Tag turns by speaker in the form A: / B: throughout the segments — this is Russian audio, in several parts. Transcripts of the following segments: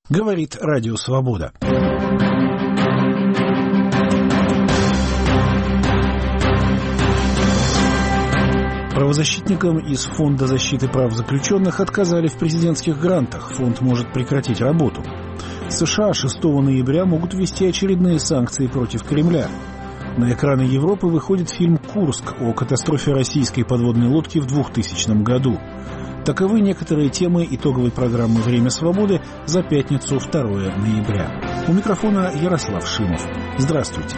A: Говорит Радио Свобода. Правозащитникам из Фонда защиты прав заключенных отказали в президентских грантах. Фонд может прекратить работу. США 6 ноября могут ввести очередные санкции против Кремля. На экраны Европы выходит фильм «Курск» о катастрофе российской подводной лодки в 2000 году. Таковы некоторые темы итоговой программы «Время свободы» за пятницу 2 ноября. У микрофона Ярослав Шимов. Здравствуйте.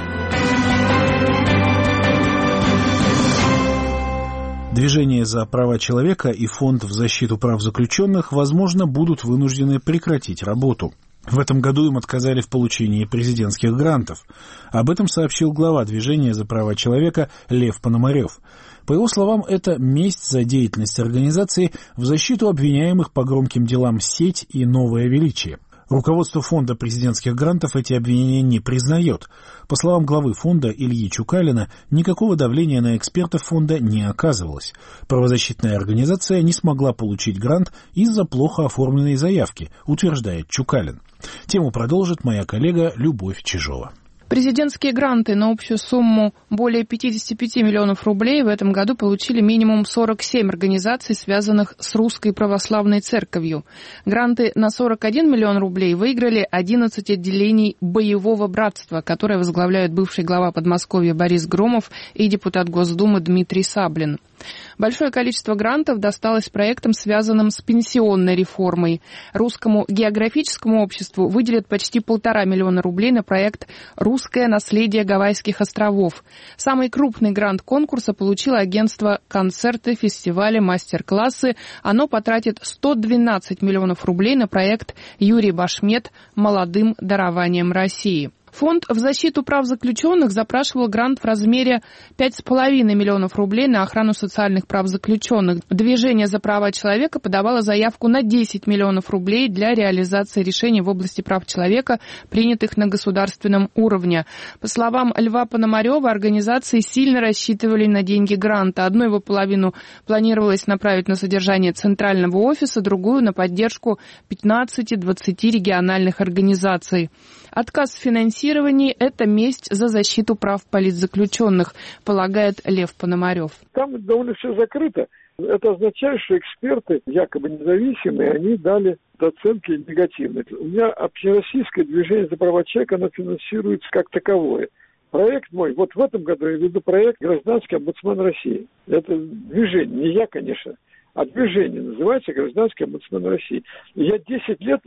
A: Движение за права человека и Фонд в защиту прав заключенных, возможно, будут вынуждены прекратить работу. В этом году им отказали в получении президентских грантов. Об этом сообщил глава Движения за права человека Лев Пономарев. По его словам, это месть за деятельность организации в защиту обвиняемых по громким делам «Сеть» и «Новое величие». Руководство фонда президентских грантов эти обвинения не признает. По словам главы фонда Ильи Чукалина, никакого давления на экспертов фонда не оказывалось. Правозащитная организация не смогла получить грант из-за плохо оформленной заявки, утверждает Чукалин. Тему продолжит моя коллега Любовь Чижова.
B: Президентские гранты на общую сумму более 55 миллионов рублей в этом году получили минимум 47 организаций, связанных с Русской Православной Церковью. Гранты на 41 миллион рублей выиграли 11 отделений боевого братства, которое возглавляют бывший глава Подмосковья Борис Громов и депутат Госдумы Дмитрий Саблин. Большое количество грантов досталось проектам, связанным с пенсионной реформой. Русскому географическому обществу выделят почти 1,5 миллиона рублей на проект «Русское наследие Гавайских островов». Самый крупный грант конкурса получило агентство «Концерты, фестивали, мастер-классы». Оно потратит 112 миллионов рублей на проект «Юрий Башмет. Молодым дарованием России». Фонд в защиту прав заключенных запрашивал грант в размере 5,5 миллионов рублей на охрану социальных прав заключенных. Движение за права человека подавало заявку на 10 миллионов рублей для реализации решений в области прав человека, принятых на государственном уровне. По словам Льва Пономарева, организации сильно рассчитывали на деньги гранта. Одну его половину планировалось направить на содержание центрального офиса, другую на поддержку 15-20 региональных организаций. Отказ в финансировании – это месть за защиту прав политзаключенных, полагает Лев Пономарев.
C: Там довольно все закрыто. Это означает, что эксперты, якобы независимые, они дали оценки негативные. У меня общероссийское движение за права человека, оно финансируется как таковое. Проект мой, вот в этом году я веду проект «Гражданский омбудсмен России». Это движение, не я, конечно. А движение называется «Гражданский омбудсмен России». И я 10 лет,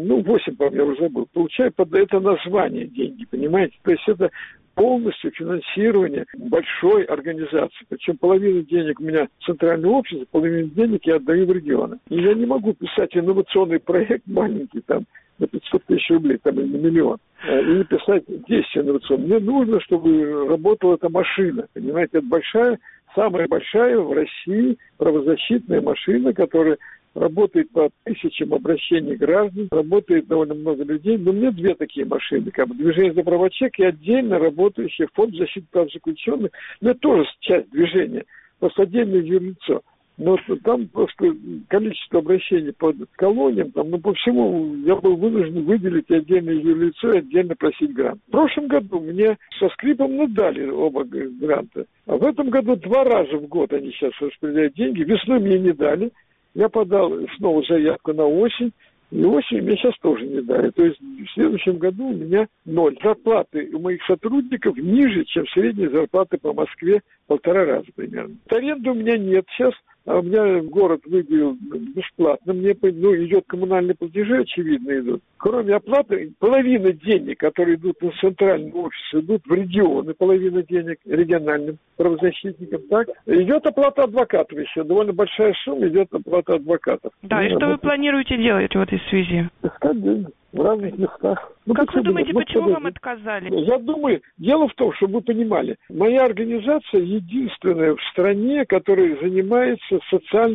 C: 8, по-моему, я уже забыл, получаю под это название деньги, понимаете? То есть это полностью финансирование большой организации. Причем половину денег у меня центральное общество, половину денег я отдаю в регионы. И я не могу писать инновационный проект маленький, на 500 тысяч рублей, или на миллион, и писать 10 инновационных. Мне нужно, чтобы работала эта машина, понимаете? Это самая большая в России правозащитная машина, которая работает по тысячам обращений граждан, работает довольно много людей. Но у меня две такие машины, движение за права человека и отдельно работающий Фонд защиты прав заключенных. Но это тоже часть движения, просто отдельное юрлицо. Но там просто количество обращений по колониям, по всему я был вынужден выделить отдельное юрлицо и отдельно просить грант. В прошлом году мне со скрипом дали оба гранта. А в этом году 2 раза в год они сейчас распределяют деньги. Весной мне не дали. Я подал снова заявку на осень. И осень мне сейчас тоже не дали. То есть в следующем году у меня 0. Зарплаты у моих сотрудников ниже, чем средние зарплаты по Москве 1,5 раза примерно. Аренды у меня нет сейчас. А у меня город выделил бесплатно. Мне идет коммунальные платежи, очевидно, идут. Кроме оплаты, половина денег, которые идут на центральный офис, идут в регионы, половина денег региональным правозащитникам. Так? Идет оплата адвокатов еще. Довольно большая сумма идет оплата адвокатов.
B: Да, и что вы планируете делать в этой связи?
C: Искать деньги в разных местах.
B: Как вы думаете, почему вам отказали?
C: Я думаю, дело в том, чтобы вы понимали, моя организация единственная в стране, которая занимается социальными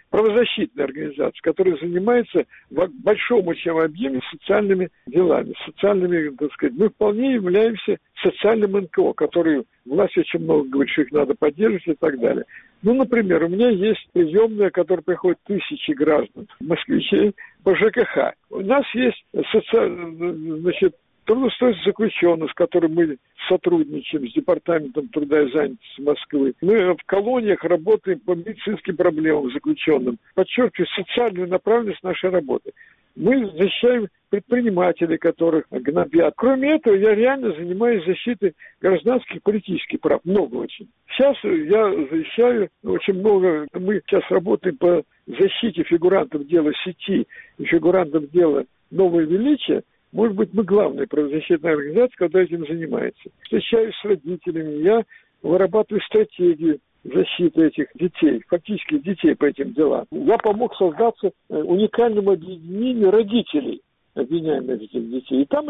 C: правозащитная организация, которая занимается в большом очень объеме социальными делами, социальными, так сказать. Мы вполне являемся социальным НКО, который власть очень много говорит, что их надо поддерживать и так далее. Ну, например, у меня есть приемная, которая приходит тысячи граждан, москвичей, по ЖКХ. У нас есть трудоустройство заключенных, с которым мы сотрудничаем с Департаментом труда и занятости Москвы. Мы в колониях работаем по медицинским проблемам заключенным. Подчеркиваю, социальную направленность нашей работы. Мы защищаем предпринимателей, которых гнобят. Кроме этого, я реально занимаюсь защитой гражданских и политических прав. Много очень. Сейчас я защищаю очень много. Мы сейчас работаем по защите фигурантов дела сети и фигурантов дела «Новое величие». Может быть, мы главная правозащитная организация, которая этим занимается. Встречаюсь с родителями, я вырабатываю стратегию защиты этих детей, фактически детей по этим делам. Я помог создаться уникальному объединению родителей обвиняемых этих детей. И там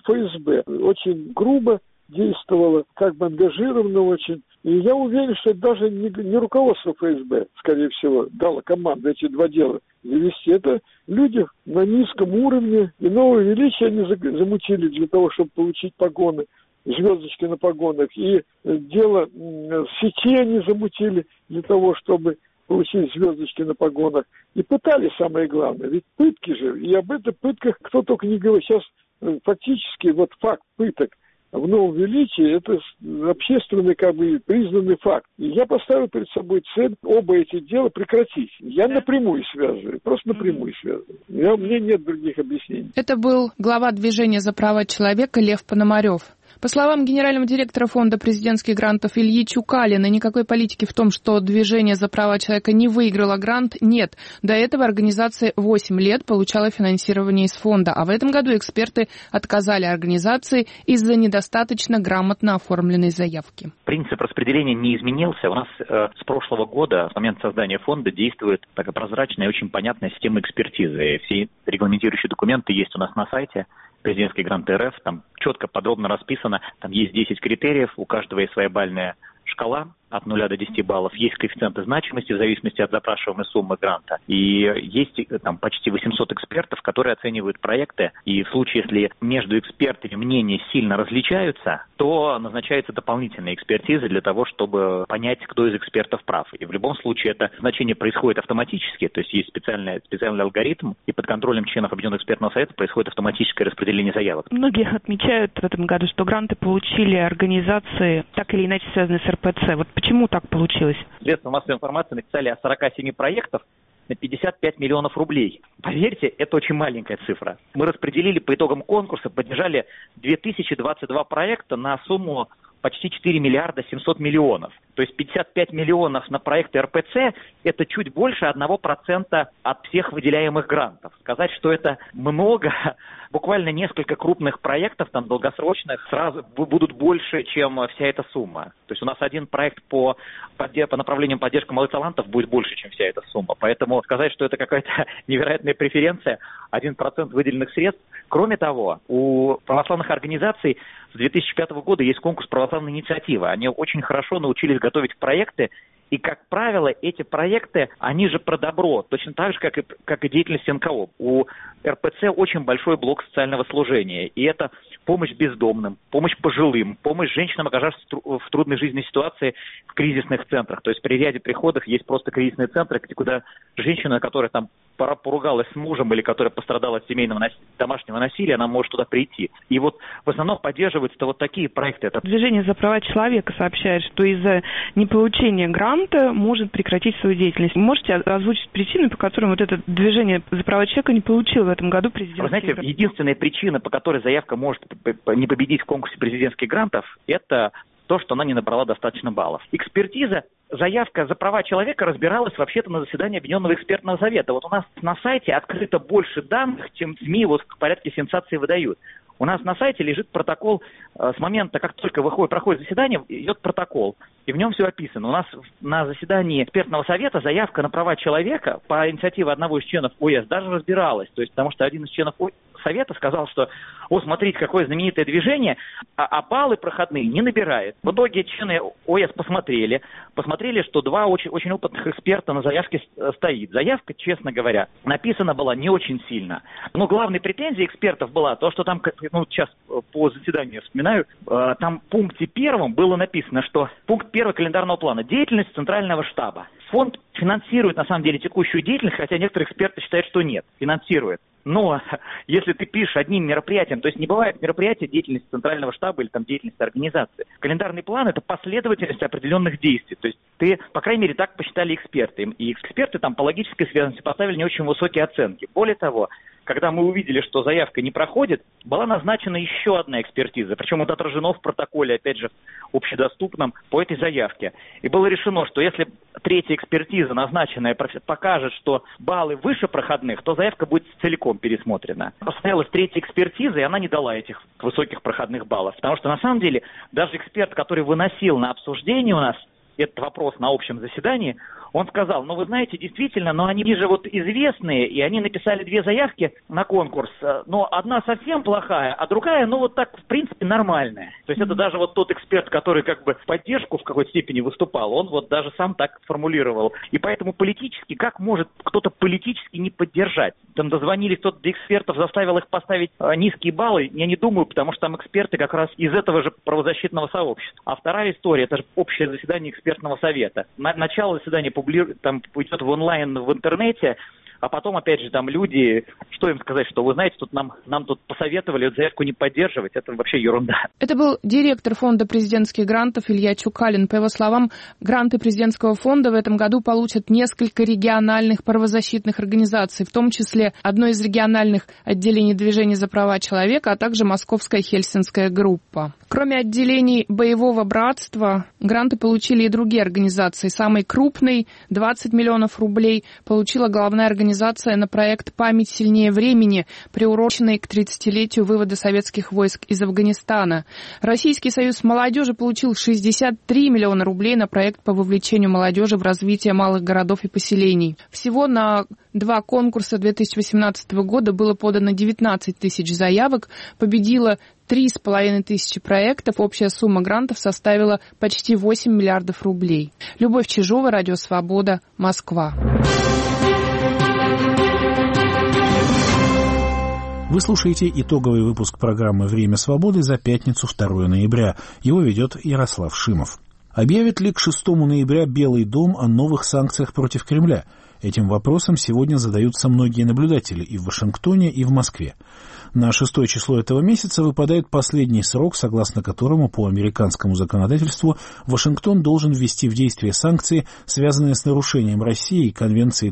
C: ФСБ очень грубо действовало, как бы ангажированно очень. И я уверен, что это даже не руководство ФСБ, скорее всего, дало команду эти два дела завести. Это люди на низком уровне. И «Новое величие» они замутили для того, чтобы получить погоны, звездочки на погонах. И дело в сети они замутили для того, чтобы получить звездочки на погонах. И пытали, самое главное. Ведь пытки же, и об этих пытках кто только не говорит. Сейчас фактически вот факт пыток в «Новом величии» — это общественный, как бы, признанный факт. И я поставил перед собой цель оба эти дела прекратить. Я напрямую связываю, просто напрямую связываю. У меня нет других объяснений.
B: Это был глава движения за права человека Лев Пономарев. По словам генерального директора фонда президентских грантов Ильи Чукалина, никакой политики в том, что движение за права человека не выиграло грант, нет. До этого организация 8 лет получала финансирование из фонда, а в этом году эксперты отказали организации из-за недостаточно грамотно оформленной заявки.
D: Принцип распределения не изменился. У нас с прошлого года, с момента создания фонда, действует такая прозрачная и очень понятная система экспертизы. Все регламентирующие документы есть у нас на сайте президентский грант РФ, там четко, подробно расписано, там есть 10 критериев, у каждого есть своя бальная шкала от 0 до 10 баллов, есть коэффициенты значимости в зависимости от запрашиваемой суммы гранта, и есть там почти 800 экспертов, которые оценивают проекты, и в случае, если между экспертами мнения сильно различаются, то назначается дополнительная экспертиза для того, чтобы понять, кто из экспертов прав. И в любом случае это значение происходит автоматически, то есть специальный алгоритм, и под контролем членов Объединенного экспертного совета происходит автоматическое распределение заявок.
E: Многие отмечают в этом году, что гранты получили организации, так или иначе связанные с РПЦ. Вот почему так получилось?
D: Средства массовой информации написали о 47 проектах на 55 миллионов рублей. Поверьте, это очень маленькая цифра. Мы распределили по итогам конкурса, поддержали 2022 проекта на сумму почти 4 миллиарда 700 миллионов. То есть 55 миллионов на проекты РПЦ – это чуть больше 1% от всех выделяемых грантов. Сказать, что это много, буквально несколько крупных проектов, там, долгосрочных, сразу будут больше, чем вся эта сумма. То есть у нас один проект по направлениям поддержки молодых талантов будет больше, чем вся эта сумма. Поэтому сказать, что это какая-то невероятная преференция, 1% выделенных средств. Кроме того, у православных организаций с 2005 года есть конкурс «Православная инициатива». Они очень хорошо научились готовить проекты, и, как правило, эти проекты, они же про добро, точно так же, как и деятельность НКО. У РПЦ очень большой блок социального служения, и это помощь бездомным, помощь пожилым, помощь женщинам, оказавшимся в трудной жизненной ситуации в кризисных центрах. То есть при ряде приходов есть просто кризисные центры, куда женщина, которая там поругалась с мужем или которая пострадала от семейного домашнего насилия, она может туда прийти. И вот в основном поддерживаются вот такие проекты.
E: Движение за права человека сообщает, что из-за неполучения гранта может прекратить свою деятельность. Вы можете озвучить причины, по которым вот это движение за права человека не получило в этом году президентский грант?
D: Вы знаете, единственная причина, по которой заявка может не победить в конкурсе президентских грантов, это то, что она не набрала достаточно баллов. Экспертиза, заявка за права человека разбиралась вообще-то на заседании Объединенного экспертного совета. Вот у нас на сайте открыто больше данных, чем СМИ вот в порядке сенсации выдают. У нас на сайте лежит протокол с момента, как только проходит заседание, идет протокол, и в нем все описано. У нас на заседании экспертного совета заявка на права человека по инициативе одного из членов ОЭС даже разбиралась, то есть потому что один из членов совета сказал, что, смотрите, какое знаменитое движение, а баллы проходные не набирает. В итоге члены ОЭС посмотрели, что два очень опытных эксперта на заявке стоит. Заявка, честно говоря, написана была не очень сильно. Но главной претензией экспертов была то, что там, сейчас по заседанию вспоминаю, там в пункте 1 было написано, что пункт 1 календарного плана – деятельность Центрального штаба. Фонд финансирует, на самом деле, текущую деятельность, хотя некоторые эксперты считают, что нет, финансирует. Но если ты пишешь одним мероприятием, то есть не бывает мероприятия деятельности Центрального штаба или там деятельности организации. Календарный план – это последовательность определенных действий. То есть ты, по крайней мере, так посчитали эксперты. И эксперты там по логической связности поставили не очень высокие оценки. Более того, когда мы увидели, что заявка не проходит, была назначена еще одна экспертиза. Причем это отражено в протоколе, опять же, общедоступном по этой заявке. И было решено, что если третья экспертиза, назначенная, покажет, что баллы выше проходных, то заявка будет целиком пересмотрена. Состоялась третья экспертиза, и она не дала этих высоких проходных баллов. Потому что, на самом деле, даже эксперт, который выносил на обсуждение у нас этот вопрос на общем заседании, он сказал, вы знаете, действительно, но они же известные, и они написали 2 заявки на конкурс, но одна совсем плохая, а другая, так, в принципе, нормальная. То есть это даже тот эксперт, который как бы в поддержку в какой-то степени выступал, он даже сам так формулировал. И поэтому политически, как может кто-то политически не поддержать? Там дозвонили кто-то до экспертов, заставил их поставить низкие баллы, я не думаю, потому что там эксперты как раз из этого же правозащитного сообщества. А вторая история, это же общее заседание экспертного совета. Начало заседания там идет в онлайн в интернете, а потом, опять же, там люди, что им сказать, что вы знаете, тут нам тут посоветовали эту заявку не поддерживать, это вообще ерунда.
B: Это был директор фонда президентских грантов Илья Чукалин. По его словам, гранты президентского фонда в этом году получат несколько региональных правозащитных организаций, в том числе одно из региональных отделений движения за права человека, а также Московская Хельсинская группа. Кроме отделений Боевого братства, гранты получили и другие организации. Самый крупный, 20 миллионов рублей, получила главная организация на проект «Память сильнее времени», приуроченный к 30-летию вывода советских войск из Афганистана. Российский союз молодежи получил 63 миллиона рублей на проект по вовлечению молодежи в развитие малых городов и поселений. Всего на 2 конкурса 2018 года было подано 19 тысяч заявок, победило 3,5 тысячи проектов, общая сумма грантов составила почти 8 миллиардов рублей. Любовь Чижова, Радио Свобода, Москва.
A: Вы слушаете итоговый выпуск программы «Время свободы» за пятницу 2 ноября. Его ведет Ярослав Шимов. Объявит ли к 6 ноября Белый дом о новых санкциях против Кремля? Этим вопросом сегодня задаются многие наблюдатели и в Вашингтоне, и в Москве. На 6 число этого месяца выпадает последний срок, согласно которому по американскому законодательству Вашингтон должен ввести в действие санкции, связанные с нарушением России Конвенции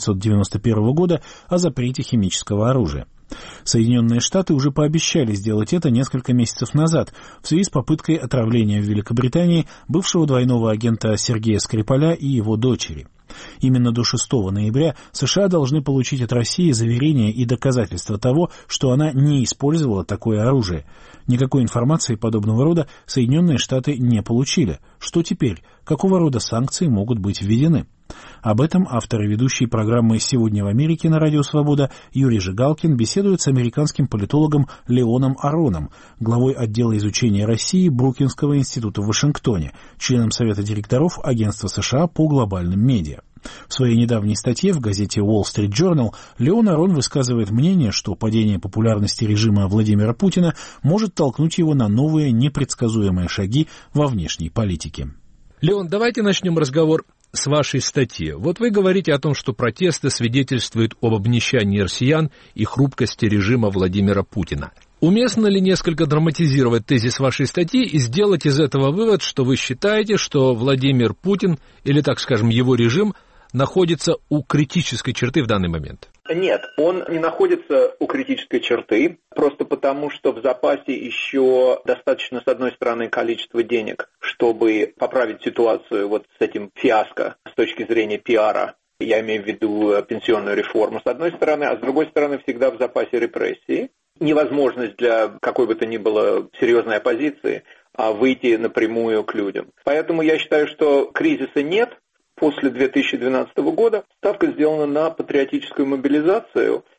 A: 1991 года о запрете химического оружия. Соединенные Штаты уже пообещали сделать это несколько месяцев назад в связи с попыткой отравления в Великобритании бывшего двойного агента Сергея Скрипаля и его дочери. Именно до 6 ноября США должны получить от России заверение и доказательства того, что она не использовала такое оружие. Никакой информации подобного рода Соединенные Штаты не получили. Что теперь? Какого рода санкции могут быть введены? Об этом автор и ведущий программы «Сегодня в Америке» на Радио Свобода Юрий Жигалкин беседует с американским политологом Леоном Ароном, главой отдела изучения России Брукинского института в Вашингтоне, членом Совета директоров Агентства США по глобальным медиа. В своей недавней статье в газете Wall Street Journal Леон Арон высказывает мнение, что падение популярности режима Владимира Путина может толкнуть его на новые непредсказуемые шаги во внешней политике.
F: Леон, давайте начнем разговор с вашей статьи. Вот вы говорите о том, что протесты свидетельствуют об обнищании россиян и хрупкости режима Владимира Путина. Уместно ли несколько драматизировать тезис вашей статьи и сделать из этого вывод, что вы считаете, что Владимир Путин, или, так скажем, его режим, находится у критической черты в данный момент?
G: Нет, он не находится у критической черты, просто потому, что в запасе еще достаточно, с одной стороны, количества денег, чтобы поправить ситуацию вот с этим фиаско с точки зрения пиара. Я имею в виду пенсионную реформу, с одной стороны, а с другой стороны, всегда в запасе репрессии. Невозможность для какой бы то ни было серьезной оппозиции выйти напрямую к людям. Поэтому я считаю, что кризиса нет. После 2012 года ставка сделана на патриотическую мобилизацию,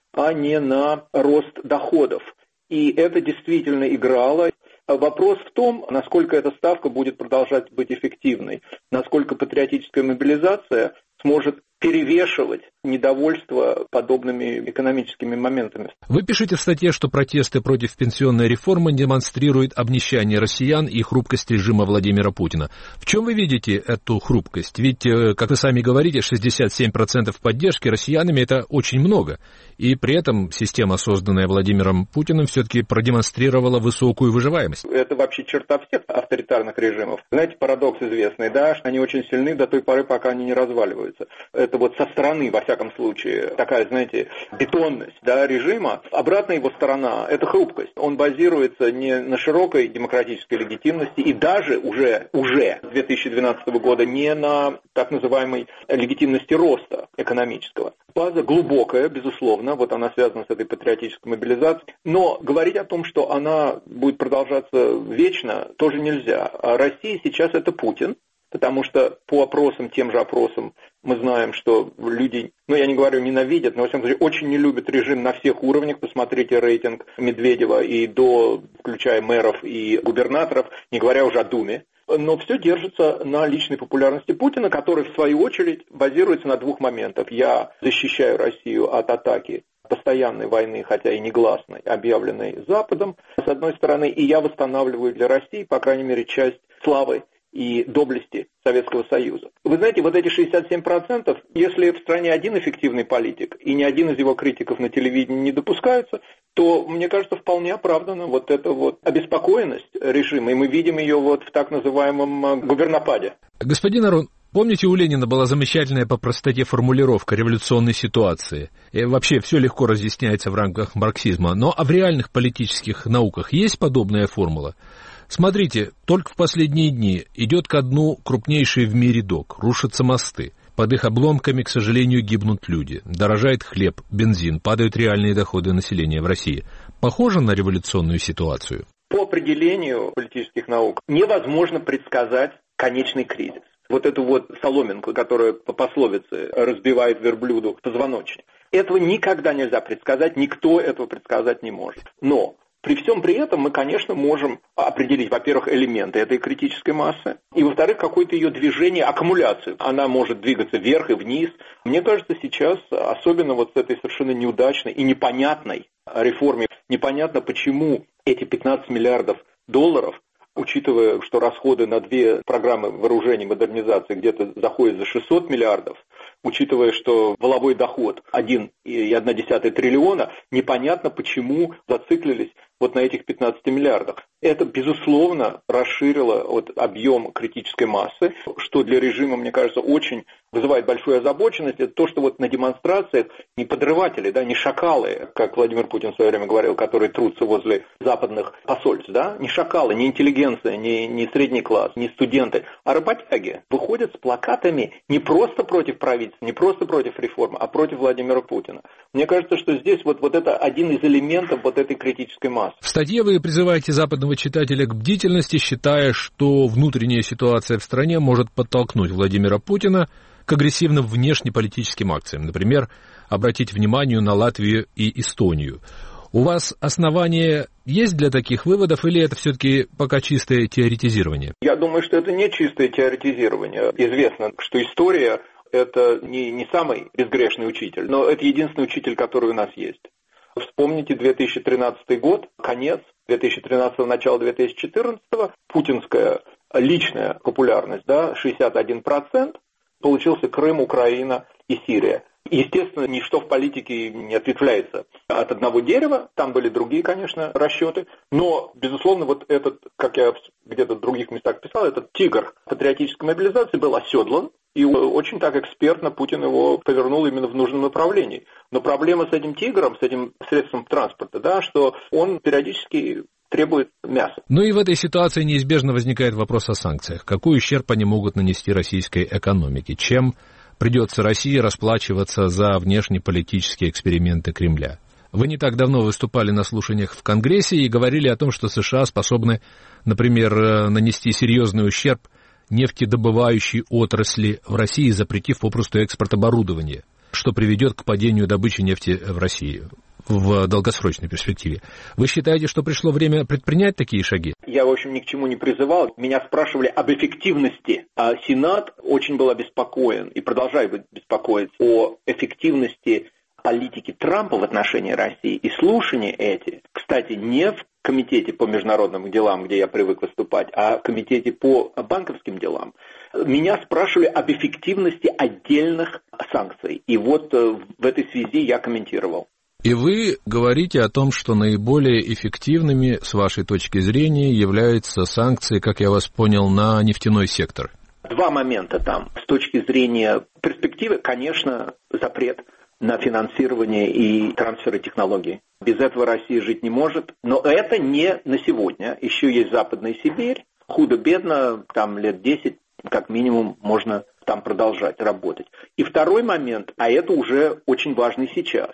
G: а не на рост доходов. И это действительно играло. Вопрос в том, насколько эта ставка будет продолжать быть эффективной, насколько патриотическая мобилизация сможет перевешивать недовольство подобными экономическими моментами.
F: Вы пишете в статье, что протесты против пенсионной реформы демонстрируют обнищание россиян и хрупкость режима Владимира Путина. В чем вы видите эту хрупкость? Ведь, как вы сами говорите, 67% поддержки россиянами – это очень много. И при этом система, созданная Владимиром Путиным, все-таки продемонстрировала высокую выживаемость.
G: Это вообще черта всех авторитарных режимов. Знаете, парадокс известный, да, что они очень сильны до той поры, пока они не разваливаются. Это вот со стороны, во всяком случае, такая, знаете, бетонность, да, режима. Обратная его сторона – это хрупкость. Он базируется не на широкой демократической легитимности и даже уже с 2012 года не на так называемой легитимности роста экономического. База глубокая, безусловно, вот она связана с этой патриотической мобилизацией, но говорить о том, что она будет продолжаться вечно, тоже нельзя. А Россия сейчас – это Путин. Потому что по опросам, тем же опросам, мы знаем, что люди, я не говорю ненавидят, но, во всяком случае, очень не любят режим на всех уровнях. Посмотрите рейтинг Медведева и включая мэров и губернаторов, не говоря уже о Думе. Но все держится на личной популярности Путина, который, в свою очередь, базируется на двух моментах. Я защищаю Россию от атаки постоянной войны, хотя и негласной, объявленной Западом, с одной стороны, и я восстанавливаю для России, по крайней мере, часть славы и доблести Советского Союза. Вы знаете, вот эти 67%, если в стране один эффективный политик и ни один из его критиков на телевидении не допускается, то, мне кажется, вполне оправдана вот эта вот обеспокоенность режима, и мы видим ее вот в так называемом губернападе.
F: Господин Арон, помните, у Ленина была замечательная по простоте формулировка революционной ситуации. И вообще все легко разъясняется в рамках марксизма. Но в реальных политических науках есть подобная формула? Смотрите, только в последние дни идет ко дну крупнейший в мире док, рушатся мосты. Под их обломками, к сожалению, гибнут люди. Дорожает хлеб, бензин, падают реальные доходы населения в России. Похоже на революционную ситуацию?
G: По определению политических наук невозможно предсказать конечный кризис. Вот эту вот соломинку, которая по пословице разбивает верблюду позвоночник. Этого никогда нельзя предсказать, никто этого предсказать не может. Но при всем при этом мы, конечно, можем определить, во-первых, элементы этой критической массы, и, во-вторых, какое-то ее движение, аккумуляцию. Она может двигаться вверх и вниз. Мне кажется, сейчас, особенно вот с этой совершенно неудачной и непонятной реформе, непонятно, почему эти 15 миллиардов долларов, учитывая, что расходы на две программы вооружения и модернизации где-то заходят за 600 миллиардов, учитывая, что валовой доход 1,1 триллиона, непонятно, почему зациклились вот на этих 15 миллиардах. Это, безусловно, расширило объем критической массы, что для режима, мне кажется, очень вызывает большую озабоченность. Это то, что вот на демонстрациях не подрыватели, да, не шакалы, как Владимир Путин в свое время говорил, которые трутся возле западных посольств, да, не шакалы, не интеллигенция, не средний класс, не студенты, а работяги выходят с плакатами не просто против правительства, не просто против реформы, а против Владимира Путина. Мне кажется, что здесь вот это один из элементов вот этой критической массы.
F: В статье вы призываете западного читателя к бдительности, считая, что внутренняя ситуация в стране может подтолкнуть Владимира Путина к агрессивным внешнеполитическим акциям. Например, обратить внимание на Латвию и Эстонию. У вас основания есть для таких выводов, или это все-таки пока чистое теоретизирование?
G: Я думаю, что это не чистое теоретизирование. Известно, что история – это не самый безгрешный учитель, но это единственный учитель, который у нас есть. Вспомните 2013 год, конец 2013-го, начало 2014-го, путинская личная популярность, да, 61%, получился Крым, Украина и Сирия. Естественно, ничто в политике не ответвляется от одного дерева, там были другие, конечно, расчеты, но, безусловно, вот этот, как я где-то в других местах писал, этот тигр патриотической мобилизации был оседлан, и очень так экспертно Путин его повернул именно в нужном направлении. Но проблема с этим тигром, с этим средством транспорта, да, что он периодически требует мяса.
F: Ну и в этой ситуации неизбежно возникает вопрос о санкциях. Какой ущерб они могут нанести российской экономике? Чем придется России расплачиваться за внешнеполитические эксперименты Кремля? Вы не так давно выступали на слушаниях в Конгрессе и говорили о том, что США способны, например, нанести серьезный ущерб нефтедобывающей отрасли в России, запретив попросту экспорт оборудования. что приведет к падению добычи нефти в России в долгосрочной перспективе. Вы считаете, что пришло время предпринять такие шаги?
G: Я, в общем, ни к чему не призывал. Меня спрашивали об эффективности. А Сенат очень был обеспокоен и продолжает быть беспокоить о эффективности политики Трампа в отношении России. И слушания эти, кстати, не в комитете по международным делам, где я привык выступать, а в комитете по банковским делам, меня спрашивали об эффективности отдельных санкций. И вот в этой связи я комментировал.
F: И вы говорите о том, что наиболее эффективными, с вашей точки зрения, являются санкции, как я вас понял, на нефтяной сектор.
G: Два момента там. С точки зрения перспективы, конечно, запрет на финансирование и трансферы технологий. Без этого Россия жить не может. Но это не на сегодня. Еще есть Западная Сибирь. Худо-бедно, там лет 10, как минимум, можно там продолжать работать. И второй момент, а это уже очень важный сейчас.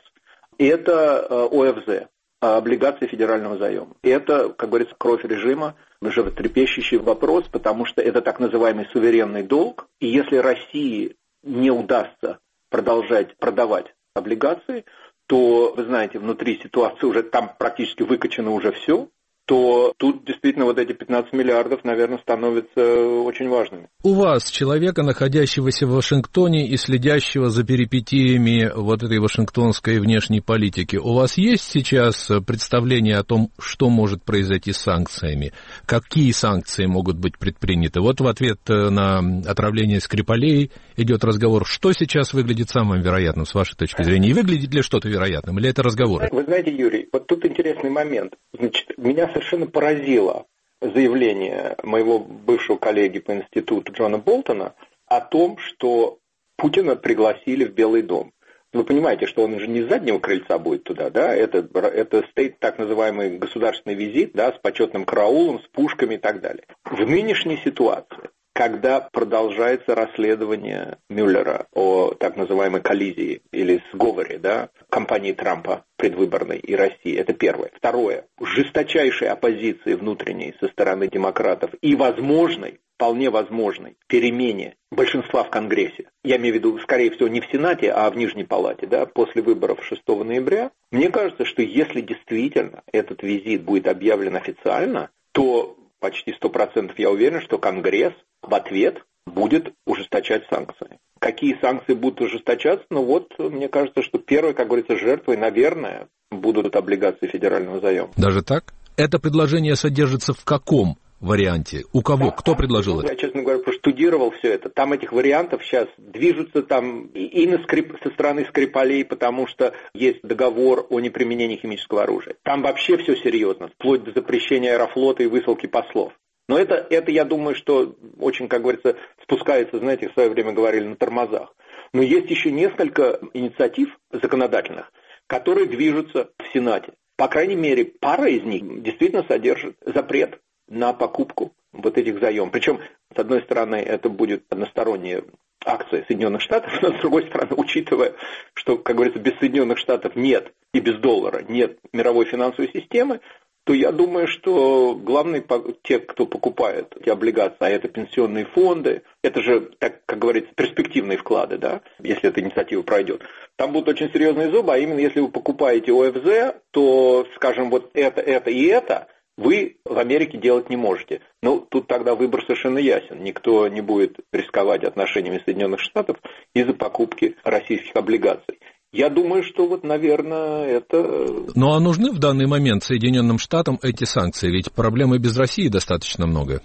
G: Это ОФЗ, облигации федерального заема. Это, как говорится, кровь режима, животрепещущий вопрос, потому что это так называемый суверенный долг. И если России не удастся продолжать продавать облигации, то, вы знаете, внутри ситуации уже там практически выкачано уже все, то тут действительно вот эти 15 миллиардов, наверное, становятся очень важными.
F: У вас, человека, находящегося в Вашингтоне и следящего за перипетиями вот этой вашингтонской внешней политики, у вас есть сейчас представление о том, что может произойти с санкциями? Какие санкции могут быть предприняты? Вот в ответ на отравление Скрипалей идет разговор. Что сейчас выглядит самым вероятным, с вашей точки зрения? И выглядит ли что-то вероятным? Или это разговоры?
G: Вы знаете, Юрий, вот тут интересный момент. Значит, меня совершенно поразило заявление моего бывшего коллеги по институту Джона Болтона о том, что Путина пригласили в Белый дом. Вы понимаете, что он уже не с заднего крыльца будет туда, да? Это стоит так называемый государственный визит, да, с почетным караулом, с пушками и так далее. В нынешней ситуации, когда продолжается расследование Мюллера о так называемой коллизии или сговоре, да, кампании Трампа предвыборной и России, это первое. Второе, жесточайшей оппозиции внутренней со стороны демократов и возможной, вполне возможной перемене большинства в Конгрессе, я имею в виду, скорее всего, не в Сенате, а в Нижней Палате, да, после выборов 6 ноября, мне кажется, что если действительно этот визит будет объявлен официально, то почти 100% я уверен, что Конгресс в ответ будет ужесточать санкции. Какие санкции будут ужесточаться? Ну вот, мне кажется, что первой, как говорится, жертвой, наверное, будут облигации федерального заема.
F: Даже так? Это предложение содержится в каком варианте? У кого? Кто предложил это?
G: Я, честно говоря, проштудировал все это. Там этих вариантов сейчас движутся там и со стороны Скрипалей, потому что есть договор о неприменении химического оружия. Там вообще все серьезно, вплоть до запрещения Аэрофлота и высылки послов. Но это, я думаю, что очень, как говорится, спускается, знаете, в свое время говорили, на тормозах. Но есть еще несколько инициатив законодательных, которые движутся в Сенате. По крайней мере, пара из них действительно содержит запрет на покупку вот этих заемов. Причем, с одной стороны, это будет односторонняя акция Соединенных Штатов, но с другой стороны, учитывая, что, как говорится, без Соединенных Штатов нет и без доллара нет мировой финансовой системы, то я думаю, что главные те, кто покупает эти облигации, а это пенсионные фонды, это же, так как говорится, перспективные вклады, да, если эта инициатива пройдет, там будут очень серьезные зубы, а именно если вы покупаете ОФЗ, то, скажем, вот это и это вы в Америке делать не можете. Ну, тут тогда выбор совершенно ясен. Никто не будет рисковать отношениями Соединенных Штатов из-за покупки российских облигаций. Я думаю, что вот, наверное, это...
F: Ну, а нужны в данный момент Соединенным Штатам эти санкции? Ведь проблемы без России достаточно много.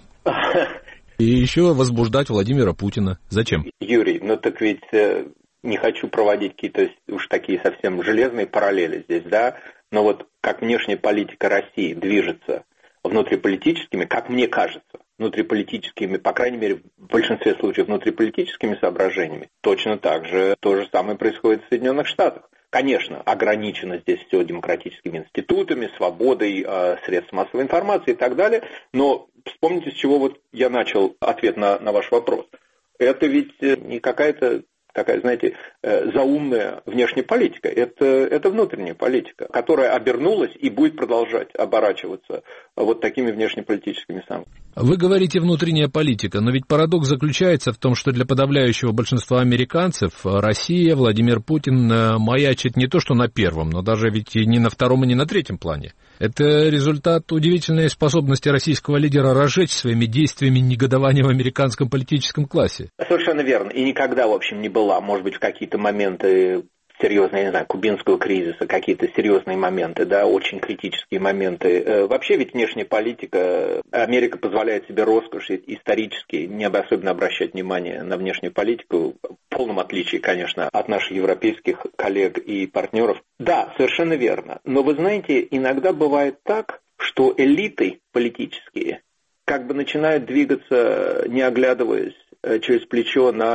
F: И еще возбуждать Владимира Путина. Зачем?
G: Юрий, ну так ведь не хочу проводить какие-то уж такие совсем железные параллели здесь, да? Но вот как внешняя политика России движется внутриполитическими, как мне кажется, внутриполитическими, по крайней мере, в большинстве случаев внутриполитическими соображениями, точно так же то же самое происходит в Соединенных Штатах. Конечно, ограничено здесь все демократическими институтами, свободой средств массовой информации и так далее, но вспомните, с чего вот я начал ответ на ваш вопрос. Это ведь не какая-то такая, знаете, заумная внешняя политика. Это внутренняя политика, которая обернулась и будет продолжать оборачиваться вот такими внешнеполитическими санкциями.
F: Вы говорите «внутренняя политика», но ведь парадокс заключается в том, что для подавляющего большинства американцев Россия, Владимир Путин маячит не то что на первом, но даже ведь и не на втором, и не на третьем плане. Это результат удивительной способности российского лидера разжечь своими действиями негодование в американском политическом классе.
G: Совершенно верно. И никогда, в общем, не была. Может быть, в какие-то моменты серьезные, я не знаю, кубинского кризиса, какие-то серьезные моменты, да, очень критические моменты. Вообще ведь внешняя политика, Америка позволяет себе роскошь исторически не особенно обращать внимание на внешнюю политику, в полном отличии, конечно, от наших европейских коллег и партнеров. Да, совершенно верно. Но вы знаете, иногда бывает так, что элиты политические как бы начинают двигаться, не оглядываясь через плечо на,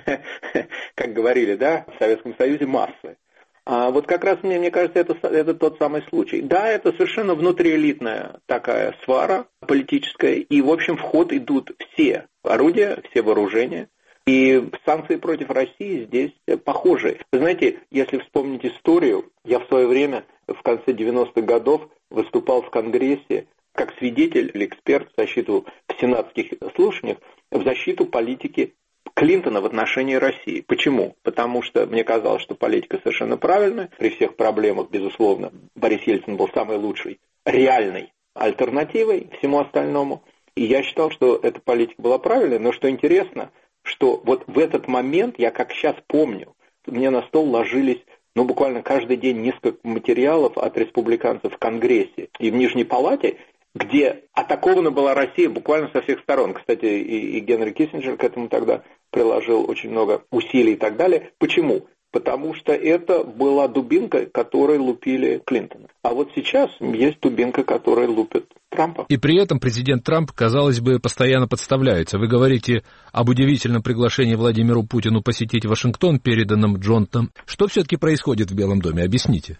G: как говорили, да, в Советском Союзе, массы. А вот как раз мне кажется, это тот самый случай. Да, это совершенно внутриэлитная такая свара политическая, и, в общем, в ход идут все орудия, все вооружения. И санкции против России здесь похожи. Вы знаете, если вспомнить историю, я в свое время, в конце 90-х годов, выступал в Конгрессе как свидетель или эксперт в защиту в сенатских слушаниях, в защиту политики Клинтона в отношении России. Почему? Потому что мне казалось, что политика совершенно правильная. При всех проблемах, безусловно, Борис Ельцин был самой лучшей реальной альтернативой всему остальному. И я считал, что эта политика была правильной. Но что интересно, что вот в этот момент, я как сейчас помню, мне на стол ложились буквально каждый день несколько материалов от республиканцев в Конгрессе и в Нижней Палате, где атакована была Россия буквально со всех сторон. Кстати, и Генри Киссинджер к этому тогда приложил очень много усилий и так далее. Почему? Потому что это была дубинка, которой лупили Клинтона. А вот сейчас есть дубинка, которой лупит Трампа.
F: И при этом президент Трамп, казалось бы, постоянно подставляется. Вы говорите об удивительном приглашении Владимиру Путину посетить Вашингтон, переданном Джонсоном. Что все-таки происходит в Белом доме? Объясните.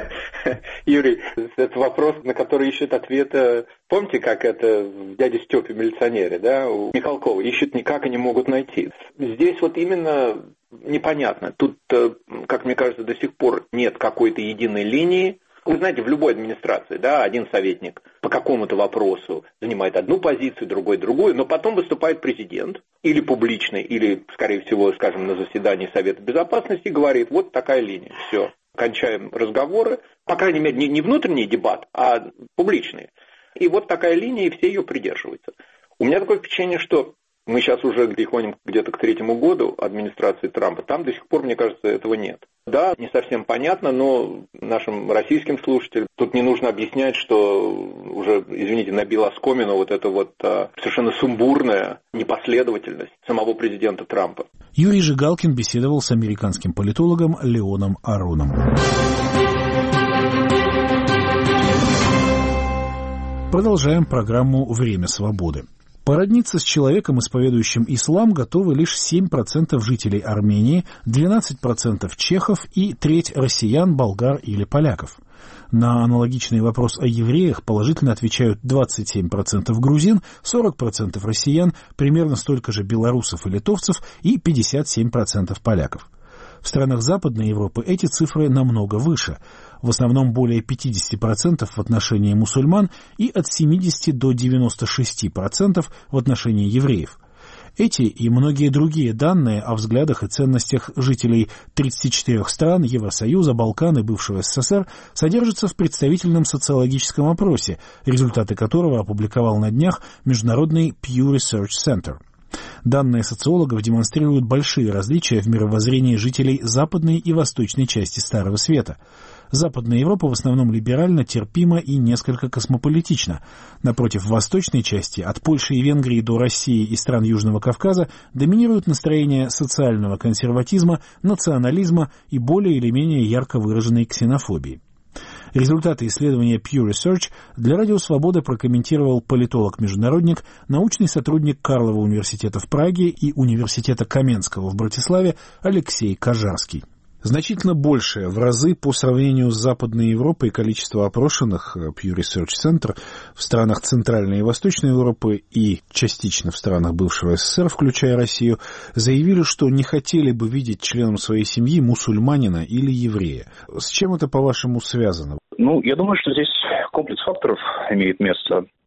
G: Юрий, это вопрос, на который ищет ответ. Помните, как это в «Дяде Степе милиционере», да, у Михалкова? Ищут никак и не могут найти. Здесь вот именно непонятно. Тут, как мне кажется, до сих пор нет какой-то единой линии. Вы знаете, в любой администрации, да, один советник по какому-то вопросу занимает одну позицию, другой другую, но потом выступает президент, или публичный, или, скорее всего, скажем, на заседании Совета Безопасности, говорит, вот такая линия, все, кончаем разговоры, по крайней мере, не внутренний дебат, а публичные. И вот такая линия, и все ее придерживаются. У меня такое впечатление, что мы сейчас уже переходим где-то к 3-му году администрации Трампа. Там до сих пор, мне кажется, этого нет. Да, не совсем понятно, но нашим российским слушателям тут не нужно объяснять, что уже, извините, набила оскомину вот эта вот совершенно сумбурная непоследовательность самого президента Трампа.
A: Юрий Жигалкин беседовал с американским политологом Леоном Ароном. Продолжаем программу «Время свободы». Породниться с человеком, исповедующим ислам, готовы лишь 7% жителей Армении, 12% чехов и треть россиян, болгар или поляков. На аналогичный вопрос о евреях положительно отвечают 27% грузин, 40% россиян, примерно столько же белорусов и литовцев и 57% поляков. В странах Западной Европы эти цифры намного выше, в основном более 50% в отношении мусульман и от 70 до 96% в отношении евреев. Эти и многие другие данные о взглядах и ценностях жителей 34 стран Евросоюза, Балкан и бывшего СССР содержатся в представительном социологическом опросе, результаты которого опубликовал на днях международный Pew Research Center. Данные социологов демонстрируют большие различия в мировоззрении жителей западной и восточной части Старого Света. Западная Европа в основном либеральна, терпима и несколько космополитична. Напротив, в восточной части, от Польши и Венгрии до России и стран Южного Кавказа, доминируют настроения социального консерватизма, национализма и более или менее ярко выраженной ксенофобии. Результаты исследования Pew Research для Радио Свобода прокомментировал политолог-международник, научный сотрудник Карлова университета в Праге и университета Каменского в Братиславе Алексей Кожарский. Значительно большее в разы по сравнению с Западной Европой количество опрошенных Pew Research Center в странах Центральной и Восточной Европы и частично в странах бывшего СССР, включая Россию, заявили, что не хотели бы видеть членом своей семьи мусульманина или еврея. С чем это, по-вашему, связано?
H: Я думаю, что здесь комплекс факторов имеет место.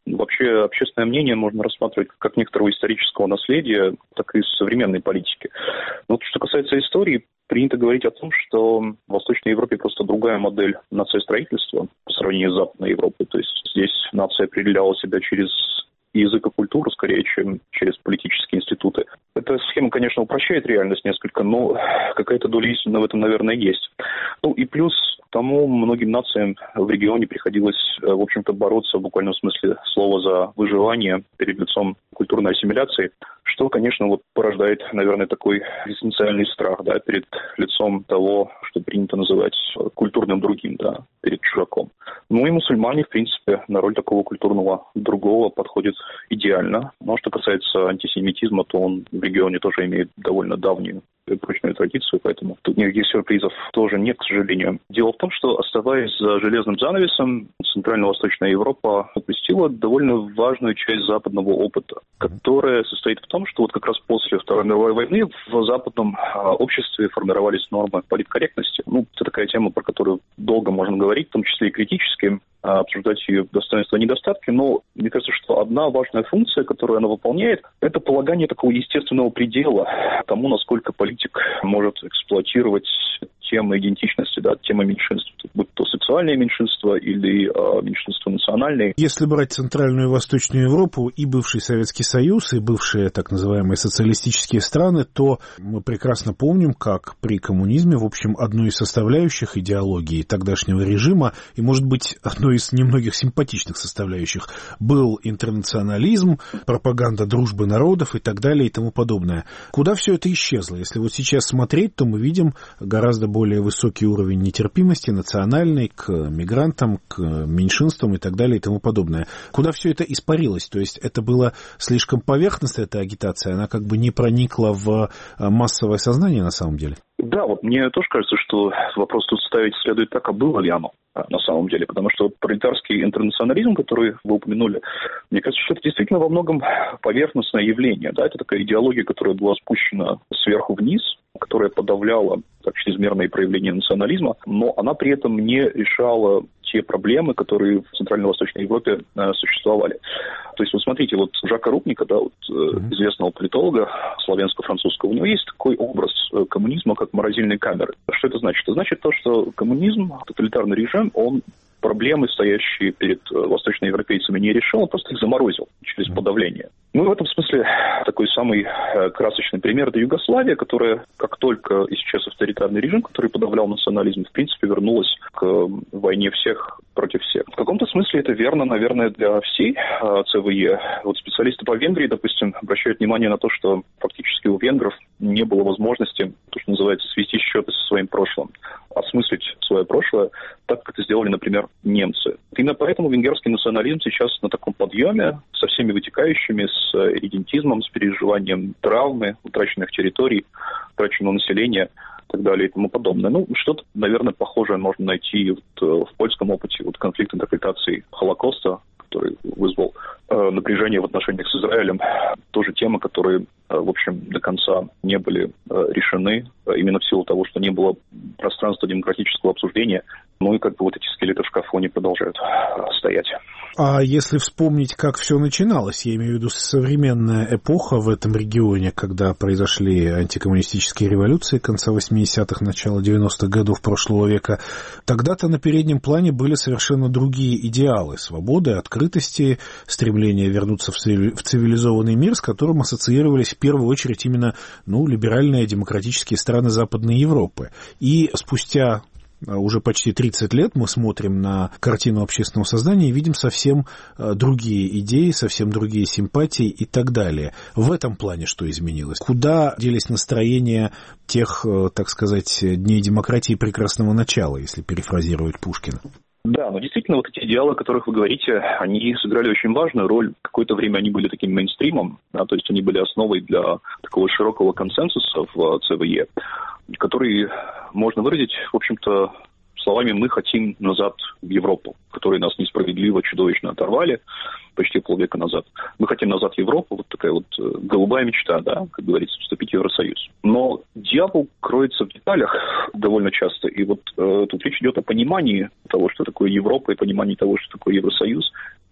H: Вообще общественное мнение можно рассматривать как некоторого исторического наследия, так и современной политики. Но что касается истории, принято говорить о том, что в Восточной Европе просто другая модель нациостроительства по сравнению с Западной Европой. То есть здесь нация определяла себя через язык и культуру, скорее, чем через политические институты. Эта схема, конечно, упрощает реальность несколько, но какая-то доля истины в этом, наверное, есть. Ну и плюс к тому, многим нациям в регионе приходилось, в общем-то, бороться в буквальном смысле слова за выживание перед лицом культурной ассимиляции, что, конечно, вот порождает, наверное, такой экзистенциальный страх, да, перед лицом того, что принято называть культурным другим, да, перед чужаком. Ну и мусульмане, в принципе, на роль такого культурного другого подходят идеально. Но что касается антисемитизма, то он в регионе тоже имеет довольно давнюю и прочную традицию, поэтому тут никаких сюрпризов тоже нет, к сожалению. Дело в том, что, оставаясь за железным занавесом, Центрально-Восточная Европа упустила довольно важную часть западного опыта, которая состоит в том, что вот как раз после Второй мировой войны в западном обществе формировались нормы политкорректности. Ну, это такая тема, про которую долго можно говорить, в том числе и критически, обсуждать ее достоинства и недостатки, но мне кажется, что одна важная функция, которую она выполняет, это полагание такого естественного предела тому, насколько политик может эксплуатировать темы идентичности, да, темы меньшинств, будь то сексуальные меньшинства или меньшинства национальные.
A: Если брать Центральную и Восточную Европу, и бывший Советский Союз, и бывшие так называемые социалистические страны, то мы прекрасно помним, как при коммунизме, в общем, одной из составляющих идеологии тогдашнего режима, и, может быть, одной из немногих симпатичных составляющих, был интернационализм, пропаганда дружбы народов и так далее и тому подобное. Куда все это исчезло? Если вот сейчас смотреть, то мы видим гораздо более высокий уровень нетерпимости национальной к мигрантам, к меньшинствам и так далее и тому подобное. Куда все это испарилось? То есть это было слишком поверхностно, эта агитация, она как бы не проникла в массовое сознание на самом деле?
H: Да, вот мне тоже кажется, что вопрос тут ставить следует так, а было ли оно на самом деле, потому что пролетарский интернационализм, который вы упомянули, мне кажется, что это действительно во многом поверхностное явление, да, это такая идеология, которая была спущена сверху вниз, которая подавляла так, чрезмерные проявления национализма, но она при этом не решала те проблемы, которые в Центрально-Восточной Европе существовали. То есть, вот смотрите, вот Жака Рупника, да, вот, известного политолога славянско-французского, у него есть такой образ коммунизма, как морозильной камеры. Что это значит? Это значит то, что коммунизм, тоталитарный режим, он проблемы, стоящие перед восточноевропейцами, не решил, он просто их заморозил через подавление. Ну, в этом смысле такой самый красочный пример – это Югославия, которая, как только исчез авторитарный режим, который подавлял национализм, в принципе, вернулась к войне всех против всех. В каком-то смысле это верно, наверное, для всей ЦВЕ. Вот специалисты по Венгрии, допустим, обращают внимание на то, что фактически у венгров не было возможности, то, что называется, свести счеты со своим прошлым, осмыслить свое прошлое, так, как это сделали, например, немцы. Именно поэтому венгерский национализм сейчас на таком подъеме, со всеми вытекающими, с идентизмом, с переживанием травмы, утраченных территорий, утраченного населения и так далее и тому подобное. Ну, что-то, наверное, похожее можно найти вот в польском опыте, вот конфликт интерпретации Холокоста, который вызвал напряжение в отношениях с Израилем. Тоже темы, которые, в общем, до конца не были решены, именно в силу того, что не было пространства демократического обсуждения. Ну и как бы вот эти скелеты в шкафу, они продолжают стоять.
A: А если вспомнить, как все начиналось, я имею в виду современная эпоха в этом регионе, когда произошли антикоммунистические революции конца 80-х, начала 90-х годов прошлого века, тогда-то на переднем плане были совершенно другие идеалы свободы, открытости, стремление вернуться в цивилизованный мир, с которым ассоциировались в первую очередь именно либеральные демократические страны Западной Европы. И спустя уже почти 30 лет мы смотрим на картину общественного сознания и видим совсем другие идеи, совсем другие симпатии и так далее. В этом плане что изменилось? Куда делись настроения тех, так сказать, дней демократии прекрасного начала, если перефразировать Пушкина?
H: Да, но действительно вот эти идеалы, о которых вы говорите, они сыграли очень важную роль. Какое-то время они были таким мейнстримом, да, то есть они были основой для такого широкого консенсуса в ЦВЕ, который можно выразить, в общем-то, словами «мы хотим назад в Европу», которые нас несправедливо, чудовищно оторвали почти полвека назад. Мы хотим назад в Европу, вот такая вот голубая мечта, да, как говорится, вступить в Евросоюз. Но дьявол кроется в деталях довольно часто, и вот тут речь идет о понимании того, что такое Европа, и понимании того, что такое Евросоюз,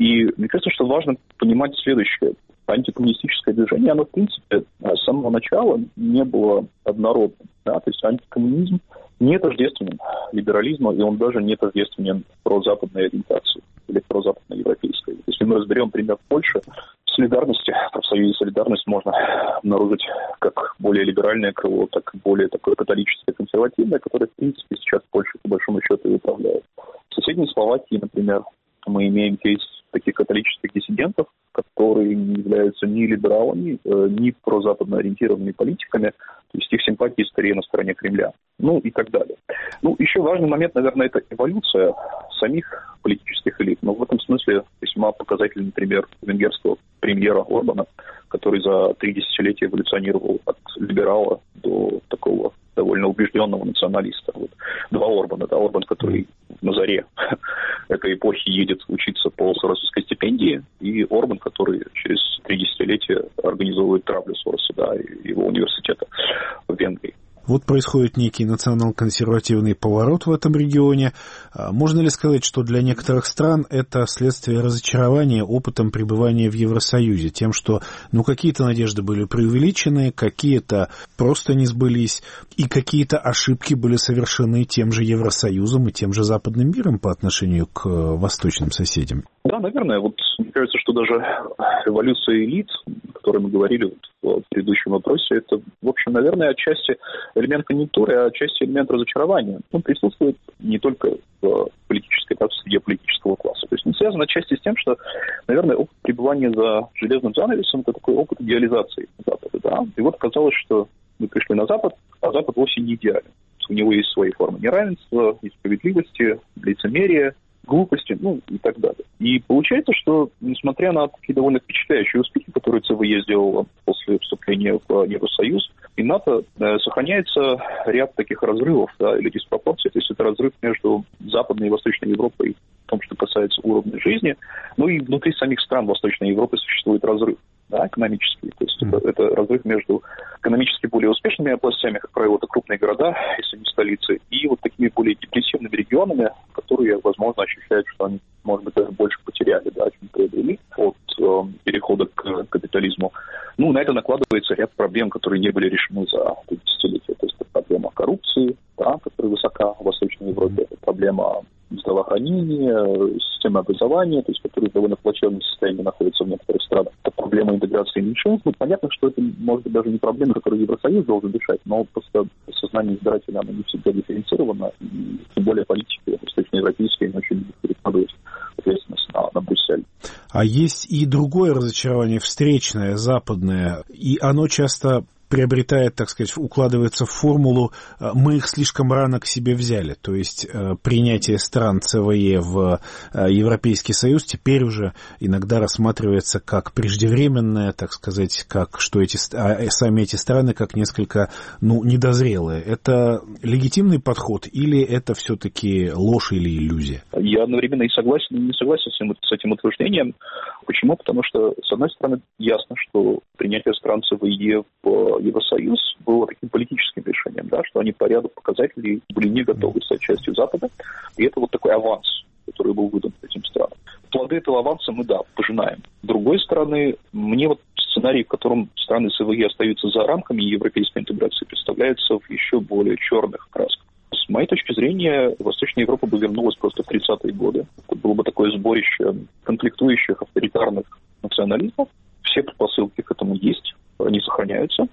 H: И мне кажется, что важно понимать следующее. Антикоммунистическое движение, оно, в принципе, с самого начала не было однородным. Да? То есть антикоммунизм не тождественен либерализму, и он даже не тождественен прозападной ориентации или прозападноевропейской. Если мы разберем пример Польши, в солидарности, в профсоюзе «Солидарность» можно обнаружить как более либеральное крыло, так и более такое католическое, консервативное, которое, в принципе, сейчас Польша, по большому счету, и управляет. В соседней Словакии, например, мы имеем кейс таких католических диссидентов, которые не являются ни либералами, ни прозападно ориентированными политиками, то есть их симпатии скорее на стороне Кремля, ну и так далее. Ну, еще важный момент, наверное, это эволюция самих политических элит. Но в этом смысле весьма показательный пример венгерского премьера Орбана, который за 3 десятилетия эволюционировал от либерала до такого довольно убежденного националиста. Вот. Два Орбана. Да, Орбан, который на заре этой эпохи едет учиться по Соросовской стипендии, и Орбан, который через 3 десятилетия организовывает травлю Сороса, да, и его университета в Венгрии.
A: Вот происходит некий национал-консервативный поворот в этом регионе. Можно ли сказать, что для некоторых стран это следствие разочарования опытом пребывания в Евросоюзе? Тем, что какие-то надежды были преувеличены, какие-то просто не сбылись, и какие-то ошибки были совершены тем же Евросоюзом и тем же западным миром по отношению к восточным соседям?
H: Да, наверное. Вот мне кажется, что даже эволюция элит, о которой мы говорили в предыдущем вопросе, это, в общем, наверное, отчасти элемент конъюнктуры, а отчасти элемент разочарования. Он присутствует не только в политической, так, в среде политического класса. То есть он связан отчасти с тем, что, наверное, опыт пребывания за железным занавесом – это такой опыт идеализации Запада. Да? И вот казалось, что мы пришли на Запад, а Запад вовсе не идеален. У него есть свои формы неравенства, несправедливости, лицемерия, глупости, и так далее. И получается, что, несмотря на такие довольно впечатляющие успехи, которые ЦВЕ сделала после вступления в Евросоюз, и НАТО, сохраняется ряд таких разрывов, да, или диспропорций. То есть это разрыв между Западной и Восточной Европой в том, что касается уровня жизни. И внутри самих стран Восточной Европы существует разрыв, да, экономический. То есть это разрыв между экономически более успешными областями, как правило, это крупные города, если не столицы, и вот такими более депрессивными регионами, которые, возможно, ощущают, что они, может быть, даже больше потеряли, да, чем приобрели от перехода к капитализму. На это накладывается ряд проблем, которые не были решены за десятилетия. То есть это проблема коррупции, да, которая высока в Восточной Европе, это проблема здравоохранения, системы образования, то есть которые в довольно плачевном состоянии находятся в некоторых странах. Это проблема интеграции меньшинств. Понятно, что это, может быть, даже не проблема, которую Евросоюз должен решать, но просто сознание избирателя, оно не всегда дифференцировано, и тем более политики восточноевропейские не очень любят перекладывать ответственность на Брюссель.
A: А есть и другое разочарование, встречное, западное, и оно часто приобретает, так сказать, укладывается в формулу «мы их слишком рано к себе взяли». То есть принятие стран ЦВЕ в Европейский Союз теперь уже иногда рассматривается как преждевременное, так сказать, как что сами эти страны как несколько недозрелые. Это легитимный подход или это все-таки ложь или иллюзия?
H: Я одновременно и согласен, и не согласен с этим утверждением. Почему? Потому что, с одной стороны, ясно, что принятие стран ЦВЕ в Евросоюз было таким политическим решением, да, что они по ряду показателей были не готовы стать частью Запада. И это вот такой аванс, который был выдан этим странам. Плоды этого аванса мы, пожинаем. С другой стороны, мне вот сценарий, в котором страны ЦВЕ остаются за рамками европейской интеграции, представляется в еще более черных красках. С моей точки зрения, Восточная Европа бы вернулась просто в 30-е годы. Это было бы такое сборище конфликтующих авторитарных национализмов. Все предпосылки к этому есть, они сохраняются.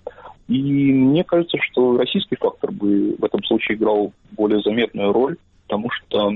H: И мне кажется, что российский фактор бы в этом случае играл более заметную роль, потому что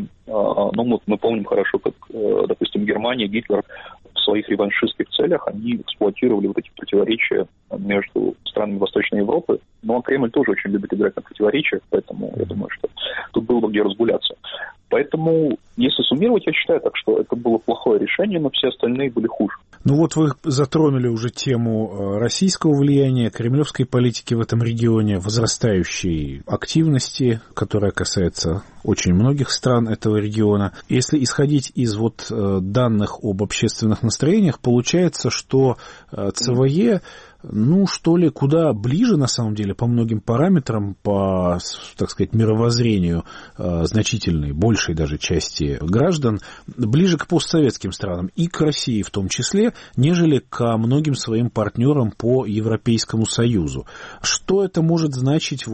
H: мы помним хорошо, как, допустим, Германия, Гитлер в своих реваншистских целях, они эксплуатировали вот эти противоречия между странами Восточной Европы. Но Кремль тоже очень любит играть на противоречиях, поэтому я думаю, что тут было бы где разгуляться. Поэтому, если суммировать, я считаю так, что это было плохое решение, но все остальные были хуже.
A: Вот вы затронули уже тему российского влияния, кремлевской политики в этом регионе, возрастающей активности, которая касается очень многих стран этого региона. Если исходить из данных об общественных настроениях, получается, что ЦВЕ, куда ближе, на самом деле, по многим параметрам, по, так сказать, мировоззрению значительной, большей даже части граждан, ближе к постсоветским странам и к России в том числе, нежели ко многим своим партнерам по Европейскому Союзу. Что это может значить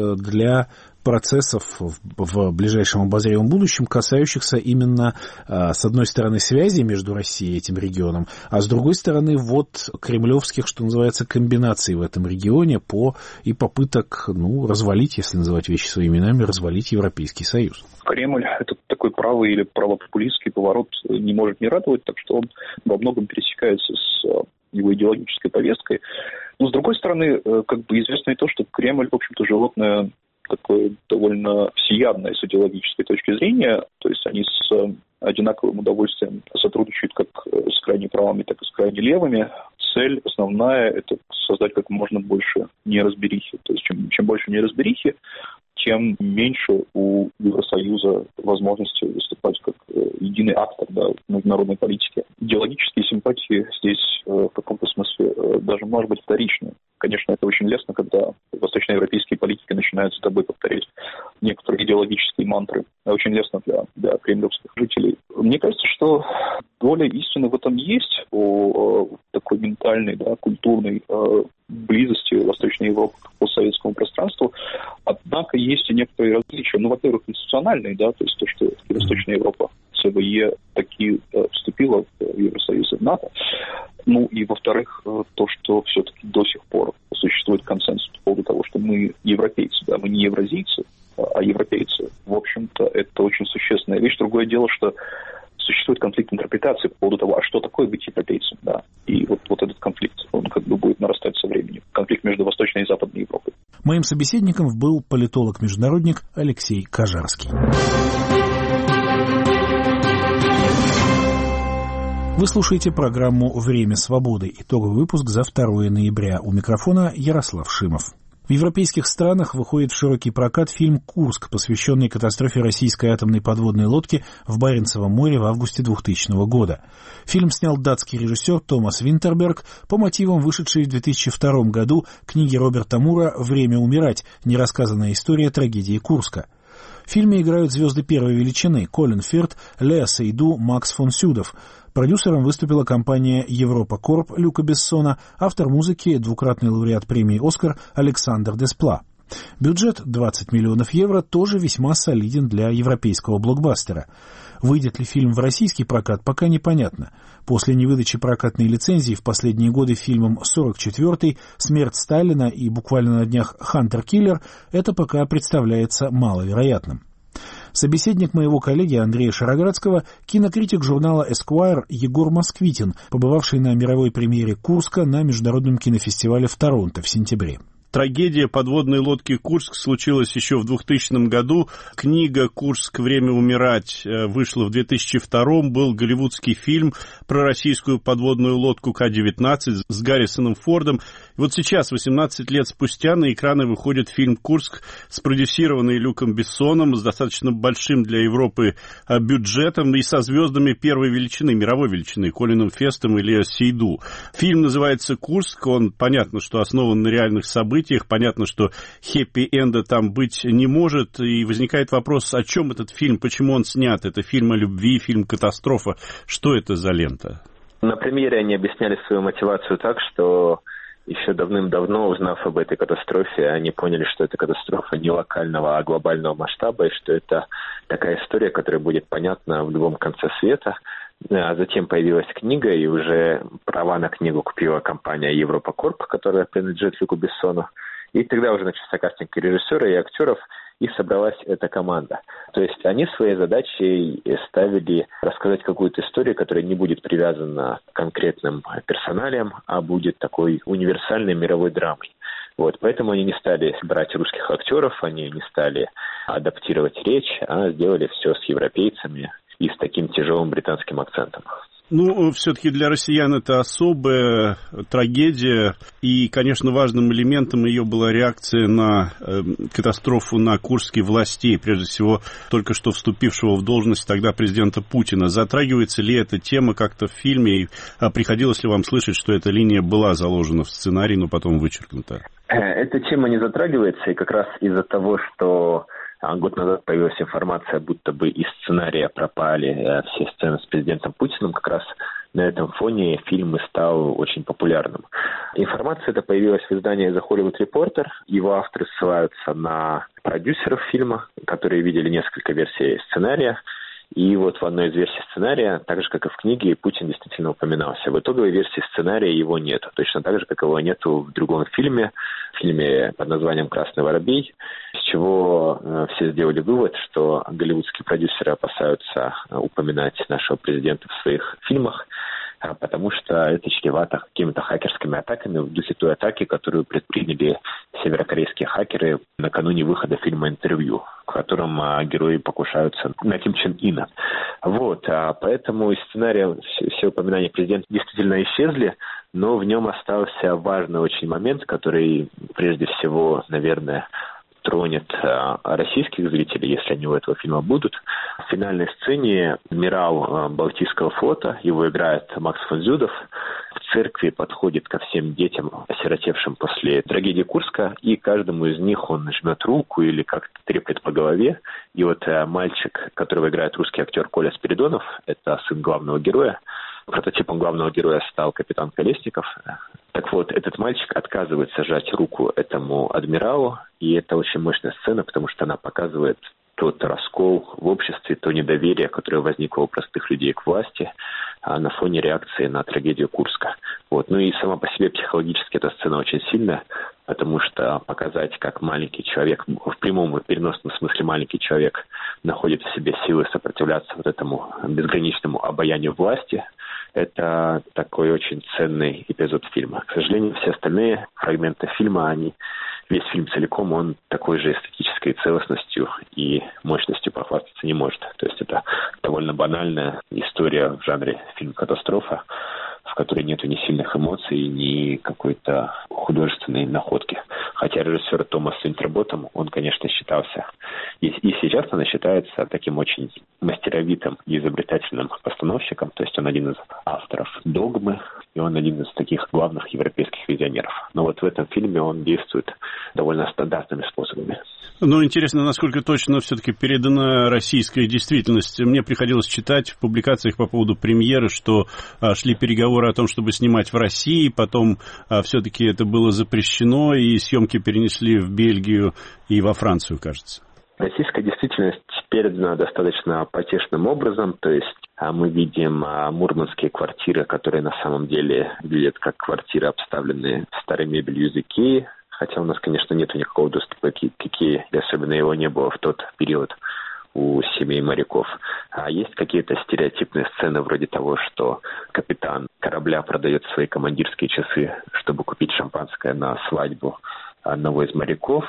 A: для процессов в ближайшем обозримом будущем, касающихся именно, с одной стороны, связи между Россией и этим регионом, а с другой стороны, кремлевских, что называется, комбинаций в этом регионе и попыток, развалить, если называть вещи своими именами, развалить Европейский Союз.
H: Кремль – это такой правый или правопопулистский поворот не может не радовать, так что он во многом пересекается с его идеологической повесткой. Но, с другой стороны, известно и то, что Кремль, в общем-то, животное такое довольно всеядное с идеологической точки зрения, то есть они с одинаковым удовольствием сотрудничают как с крайне правыми, так и с крайне левыми. Цель основная – это создать как можно больше неразберихи. То есть чем больше неразберихи, тем меньше у Евросоюза возможности выступать как единый актор в международной политике. Идеологические симпатии здесь в каком-то смысле даже, может быть, вторичны. Конечно, это очень лестно, когда восточноевропейские политики начинают за тобой повторять некоторые идеологические мантры. Это очень лестно для кремлевских жителей. Мне кажется, что доля истины в этом есть, о такой ментальной, культурной близости Восточной Европы к постсоветскому пространству. Однако есть и некоторые различия. Во-первых, институциональные, то есть то, что Восточная Европа, ЦВЕ, таки вступила в Евросоюз и в НАТО. И, во-вторых, то, что все-таки до сих пор существует консенсус по поводу того, что мы европейцы, мы не евразийцы, а европейцы. В общем-то, это очень существенная вещь. Другое дело, что существует конфликт интерпретации по поводу того, а что такое быть европейцем, И вот этот конфликт, он будет нарастать со временем. Конфликт между Восточной и Западной Европой.
A: Моим собеседником был политолог-международник Алексей Кажарский. Вы слушаете программу «Время свободы». Итоговый выпуск за 2 ноября. У микрофона Ярослав Шимов. В европейских странах выходит в широкий прокат фильм «Курск», посвященный катастрофе российской атомной подводной лодки в Баренцевом море в августе 2000 года. Фильм снял датский режиссер Томас Винтерберг по мотивам вышедшей в 2002 году книги Роберта Мура «Время умирать. Нерассказанная история трагедии Курска». В фильме играют звезды первой величины – Колин Фирт, Леа Сейду, Макс фон Сюдов. Продюсером выступила компания «Европа Корп» Люка Бессона, автор музыки – двукратный лауреат премии «Оскар» Александр Деспла. Бюджет 20 миллионов евро тоже весьма солиден для европейского блокбастера. Выйдет ли фильм в российский прокат, пока непонятно. После невыдачи прокатной лицензии в последние годы фильмом «44-й», «Смерть Сталина» и буквально на днях «Хантер-киллер» это пока представляется маловероятным. Собеседник моего коллеги Андрея Шароградского – кинокритик журнала Esquire Егор Москвитин, побывавший на мировой премьере «Курска» на международном кинофестивале в Торонто в сентябре.
I: Трагедия подводной лодки «Курск» случилась еще в 2000 году. Книга «Курск. Время умирать» вышла в 2002-м. Был голливудский фильм про российскую подводную лодку К-19 с Гаррисоном Фордом. И вот сейчас, 18 лет спустя, на экраны выходит фильм «Курск», спродюсированный Люком Бессоном, с достаточно большим для Европы бюджетом и со звездами первой величины, мировой величины, Колином Фестом и Леа Сейду. Фильм называется «Курск». Он, понятно, что основан на реальных событиях. Понятно, что хэппи-энда там быть не может, и возникает вопрос, о чем этот фильм, почему он снят. Это фильм о любви, фильм «Катастрофа». Что это за лента?
J: На премьере они объясняли свою мотивацию так, что еще давным-давно, узнав об этой катастрофе, они поняли, что это катастрофа не локального, а глобального масштаба, и что это такая история, которая будет понятна в любом конце света. А затем появилась книга, и уже права на книгу купила компания «Европа Корп», которая принадлежит Люку Бессону. И тогда уже начался кастинг режиссера и актеров, и собралась эта команда. То есть они своей задачей ставили рассказать какую-то историю, которая не будет привязана к конкретным персоналиям, а будет такой универсальной мировой драмой. Поэтому они не стали брать русских актеров, они не стали адаптировать речь, а сделали все с европейцами и с таким тяжелым британским акцентом.
I: Ну, все-таки для россиян это особая трагедия, и, конечно, важным элементом ее была реакция на катастрофу на Курске властей, прежде всего, только что вступившего в должность тогда президента Путина. Затрагивается ли эта тема как-то в фильме, и приходилось ли вам слышать, что эта линия была заложена в сценарий, но потом вычеркнута?
J: Эта тема не затрагивается, и как раз из-за того, что год назад появилась информация, будто бы из сценария пропали все сцены с президентом Путиным, как раз на этом фоне фильм и стал очень популярным. Информация эта появилась в издании The Hollywood Reporter. Его авторы ссылаются на продюсеров фильма, которые видели несколько версий сценария. И вот в одной из версий сценария, так же, как и в книге, Путин действительно упоминался. В итоговой версии сценария его нет. Точно так же, как его нету в другом фильме под названием «Красный воробей», с чего все сделали вывод, что голливудские продюсеры опасаются упоминать нашего президента в своих фильмах, потому что это чревато какими-то хакерскими атаками в духе той атаки, которую предприняли северокорейские хакеры накануне выхода фильма «Интервью», в котором герои покушаются на Ким Чен Ына. Поэтому из сценария все упоминания президента действительно исчезли, но в нем остался важный очень момент, который прежде всего, наверное, тронет российских зрителей, если они у этого фильма будут. В финальной сцене адмирал Балтийского флота, его играет Макс фон Зюдов, в церкви подходит ко всем детям, осиротевшим после трагедии Курска, и каждому из них он жмет руку или как-то треплет по голове. И вот мальчик, которого играет русский актер Коля Спиридонов, это сын главного героя. Прототипом главного героя стал капитан Колесников. Так вот, этот мальчик отказывается сжать руку этому адмиралу, и это очень мощная сцена, потому что она показывает тот раскол в обществе, то недоверие, которое возникло у простых людей к власти на фоне реакции на трагедию Курска. Ну и сама по себе психологически эта сцена очень сильная, потому что показать, как маленький человек, в прямом и переносном смысле маленький человек, находит в себе силы сопротивляться вот этому безграничному обаянию власти, это такой очень ценный эпизод фильма. К сожалению, все остальные фрагменты фильма, весь фильм целиком, он такой же эстетической целостностью и мощностью похвастаться не может. То есть это довольно банальная история в жанре фильм-катастрофа, в которой нету ни сильных эмоций, ни какой-то художественной находки. Хотя режиссер Томас Винтерботом, он, конечно, считался, и сейчас он считается таким очень мастеровитым и изобретательным постановщиком, то есть он один из авторов «Догмы», и он один из таких главных европейских визионеров. Но вот в этом фильме он действует довольно стандартными способами.
I: Интересно, насколько точно все-таки передана российская действительность. Мне приходилось читать в публикациях по поводу премьеры, что шли переговоры о том, чтобы снимать в России, потом все-таки это было запрещено, и съемки перенесли в Бельгию и во Францию, кажется.
J: Российская действительность передана достаточно потешным образом, то есть мы видим мурманские квартиры, которые на самом деле выглядят как квартиры, обставленные старой мебелью из Икеи, хотя у нас, конечно, нет никакого доступа к Икее, и особенно его не было в тот период у семей моряков. А есть какие-то стереотипные сцены вроде того, что капитан корабля продает свои командирские часы, чтобы купить шампанское на свадьбу одного из моряков.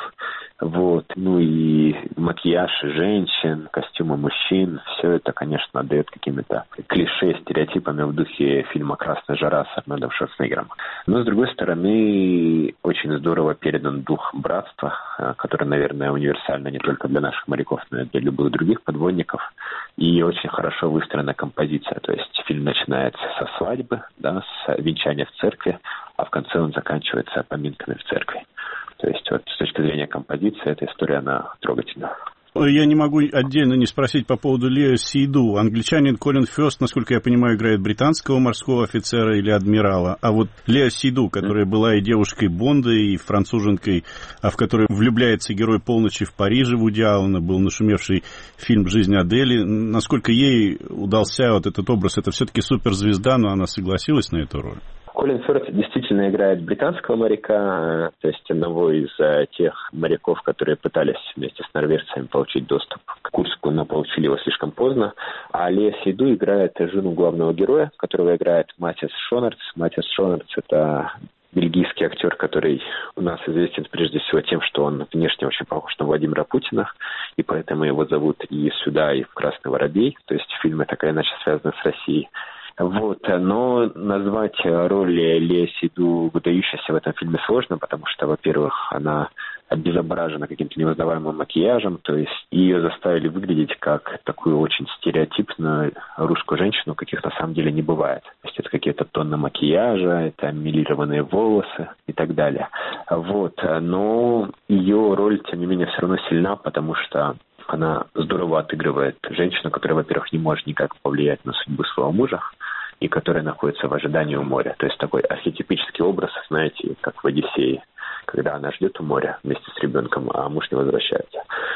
J: И макияж женщин, костюмы мужчин, все это, конечно, отдает какими-то клише, стереотипами в духе фильма «Красная жара» с Арнольдом Шварценеггером. Но, с другой стороны, очень здорово передан дух братства, который, наверное, универсально не только для наших моряков, но и для любых других подводников. И очень хорошо выстроена композиция. То есть фильм начинается со свадьбы, с венчания в церкви, а в конце он заканчивается поминками в церкви. То есть с точки зрения композиции эта история, она трогательна.
I: Я не могу отдельно не спросить по поводу Лео Сейду. Англичанин Колин Фёст, насколько я понимаю, играет британского морского офицера или адмирала. А вот Лео Сейду, которая была и девушкой Бонда, и француженкой, в которой влюбляется герой «Полночи в Париже» Вуди Аллена, был нашумевший фильм «Жизнь Адели». Насколько ей удался этот образ? Это все-таки суперзвезда, но она согласилась на эту роль.
J: Колин Фёрд действительно играет британского моряка, то есть одного из тех моряков, которые пытались вместе с норвежцами получить доступ к Курску, но получили его слишком поздно. А Лео Сейду играет жену главного героя, которого играет Матиас Шонардс. Матиас Шонардс — это бельгийский актер, который у нас известен прежде всего тем, что он внешне очень похож на Владимира Путина, и поэтому его зовут и сюда, и в «Красный воробей», то есть фильмы так или иначе связаны с Россией. Но назвать роль Лея Сейду выдающейся в этом фильме сложно, потому что, во-первых, она обезображена каким-то невызнаваемым макияжем, то есть ее заставили выглядеть как такую очень стереотипную русскую женщину, каких на самом деле не бывает. То есть это какие-то тонны макияжа, это милированные волосы и так далее. Но ее роль, тем не менее, все равно сильна, потому что она здорово отыгрывает женщину, которая, во-первых, не может никак повлиять на судьбу своего мужа, и которая находится в ожидании у моря. То есть такой архетипический образ, знаете, как в «Одиссее», когда она ждет у моря вместе с ребенком, а муж не возвращается.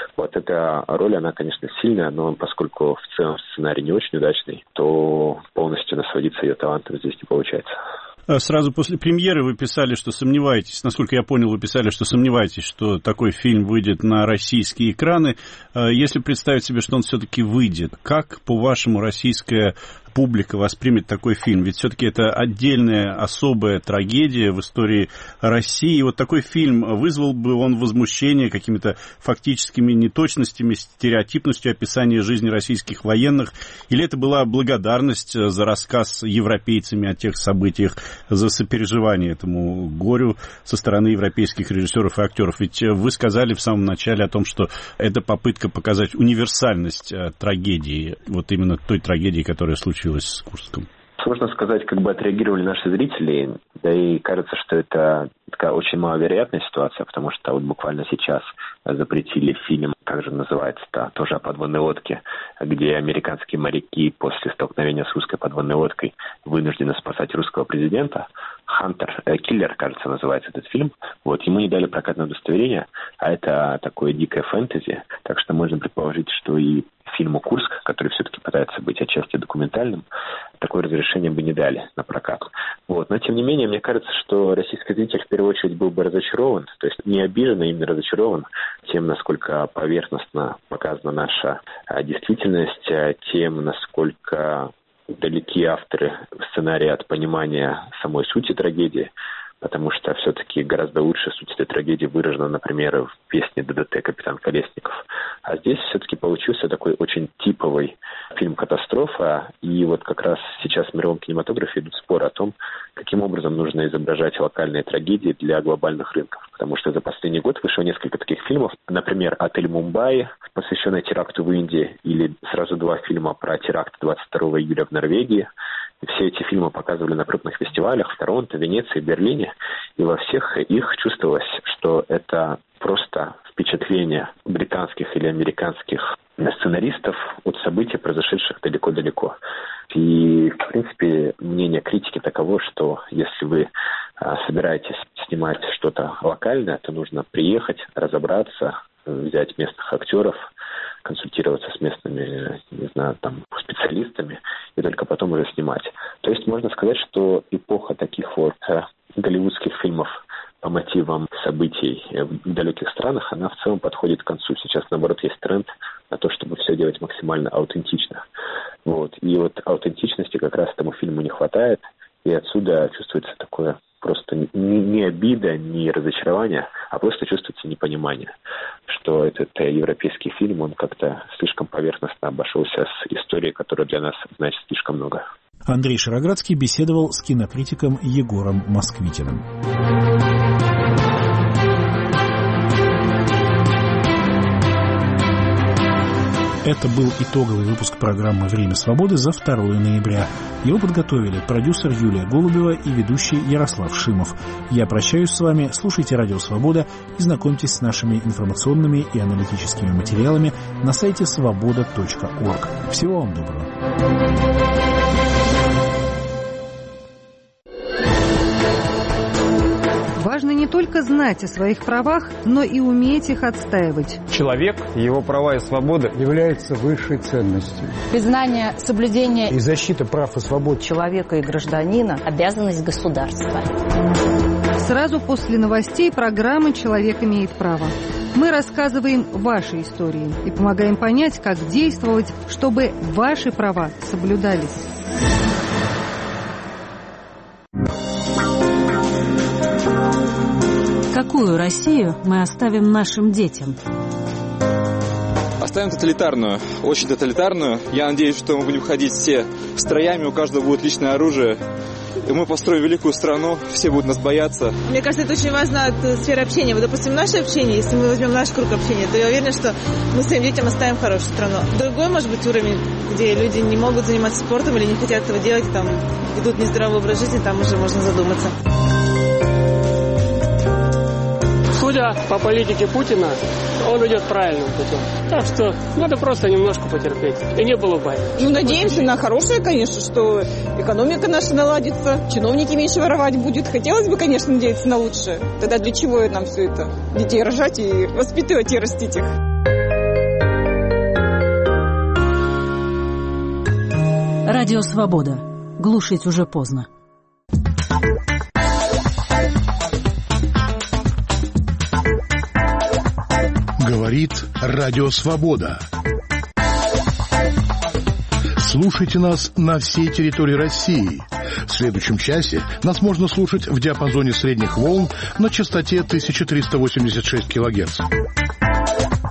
J: Эта роль, она, конечно, сильная, но поскольку в целом сценарий не очень удачный, то полностью насладиться ее талантом здесь не получается.
I: Сразу после премьеры вы писали, что сомневаетесь, насколько я понял, вы писали, что сомневаетесь, что такой фильм выйдет на российские экраны. Если представить себе, что он все-таки выйдет, как, по-вашему, российская публика воспримет такой фильм? Ведь все-таки это отдельная, особая трагедия в истории России. И такой фильм, вызвал бы он возмущение какими-то фактическими неточностями, стереотипностью описания жизни российских военных? Или это была благодарность за рассказ европейцами о тех событиях, за сопереживание этому горю со стороны европейских режиссеров и актеров? Ведь вы сказали в самом начале о том, что это попытка показать универсальность трагедии, именно той трагедии, которая случилась с Курском.
J: Сложно сказать, как бы отреагировали наши зрители, да и кажется, что это такая очень маловероятная ситуация, потому что буквально сейчас запретили фильм, как же называется-то, тоже о подводной лодке, где американские моряки после столкновения с русской подводной лодкой вынуждены спасать русского президента. «Хантер», «Киллер», кажется, называется этот фильм. Ему не дали прокатное удостоверение, а это такое дикое фэнтези, так что можно предположить, что и фильму «Курск», который все-таки пытается быть отчасти документальным, такое разрешение бы не дали на прокат. Но, тем не менее, мне кажется, что российский зритель в первую очередь был бы разочарован, то есть не обижен, а именно разочарован тем, насколько поверхностно показана наша действительность, тем, насколько далеки авторы сценария от понимания самой сути трагедии, потому что все-таки гораздо лучше суть этой трагедии выражена, например, в песне ДДТ «Капитан Колесников». А здесь все-таки получился такой очень типовый фильм «Катастрофа». И как раз сейчас в мировом кинематографе идут споры о том, каким образом нужно изображать локальные трагедии для глобальных рынков. Потому что за последний год вышло несколько таких фильмов. Например, «Отель Мумбаи», посвященный теракту в Индии, или сразу 2 фильма про теракт 22 июля в Норвегии. И все эти фильмы показывали на крупных фестивалях в Торонто, Венеции, Берлине. И во всех их чувствовалось, что это просто впечатление британских или американских сценаристов от событий, произошедших далеко-далеко. И, в принципе, мнение критики таково, что если вы собираетесь снимать что-то локальное, то нужно приехать, разобраться, взять местных актеров, консультироваться с местными, специалистами, и только потом уже снимать. То есть можно сказать, что эпоха таких голливудских фильмов по мотивам событий в далеких странах, она в целом подходит к концу. Сейчас, наоборот, есть тренд на то, чтобы все делать максимально аутентично. И аутентичности как раз этому фильму не хватает, и отсюда чувствуется такое просто не обида, не разочарование, а просто чувствуется непонимание, что этот европейский фильм, он как-то слишком поверхностно обошелся с историей, которая для нас значит слишком много.
A: Андрей Шароградский беседовал с кинокритиком Егором Москвитиным. Это был итоговый выпуск программы «Время свободы» за 2 ноября. Его подготовили продюсер Юлия Голубева и ведущий Ярослав Шимов. Я прощаюсь с вами, слушайте «Радио Свобода» и знакомьтесь с нашими информационными и аналитическими материалами на сайте svoboda.org. Всего вам доброго.
K: Важно не только знать о своих правах, но и уметь их отстаивать.
L: Человек, его права и свободы являются высшей ценностью.
M: Признание, соблюдение
L: и защита прав и свобод
M: человека и гражданина – обязанность государства.
K: Сразу после новостей программы «Человек имеет право». Мы рассказываем ваши истории и помогаем понять, как действовать, чтобы ваши права соблюдались.
N: Какую Россию мы оставим нашим детям? ставим тоталитарную, очень тоталитарную. Я надеюсь, что мы будем ходить все строями, у каждого будет личное оружие. И мы построим великую страну, все будут нас бояться.
O: Мне кажется, это очень важно от сферы общения. Вот, допустим, наше общение, если мы возьмем наш круг общения, то я уверена, что мы своим детям оставим хорошую страну. Другой, может быть, уровень, где люди не могут заниматься спортом или не хотят этого делать, там ведут нездоровый образ жизни, там уже можно задуматься.
P: Судя по политике Путина, он идет правильным путем. Так что надо просто немножко потерпеть. И не было бай.
Q: Ну, надеемся на хорошее, конечно, что экономика наша наладится, чиновники меньше воровать будут. Хотелось бы, конечно, надеяться на лучшее. Тогда для чего нам все это? Детей рожать и воспитывать и растить их.
R: Радио «Свобода». Глушить уже поздно.
S: Говорит Радио Свобода. Слушайте нас на всей территории России. В следующем часе нас можно слушать в диапазоне средних волн на частоте 1386 кГц.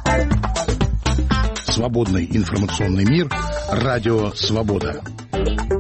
S: Свободный информационный мир. Радио Свобода.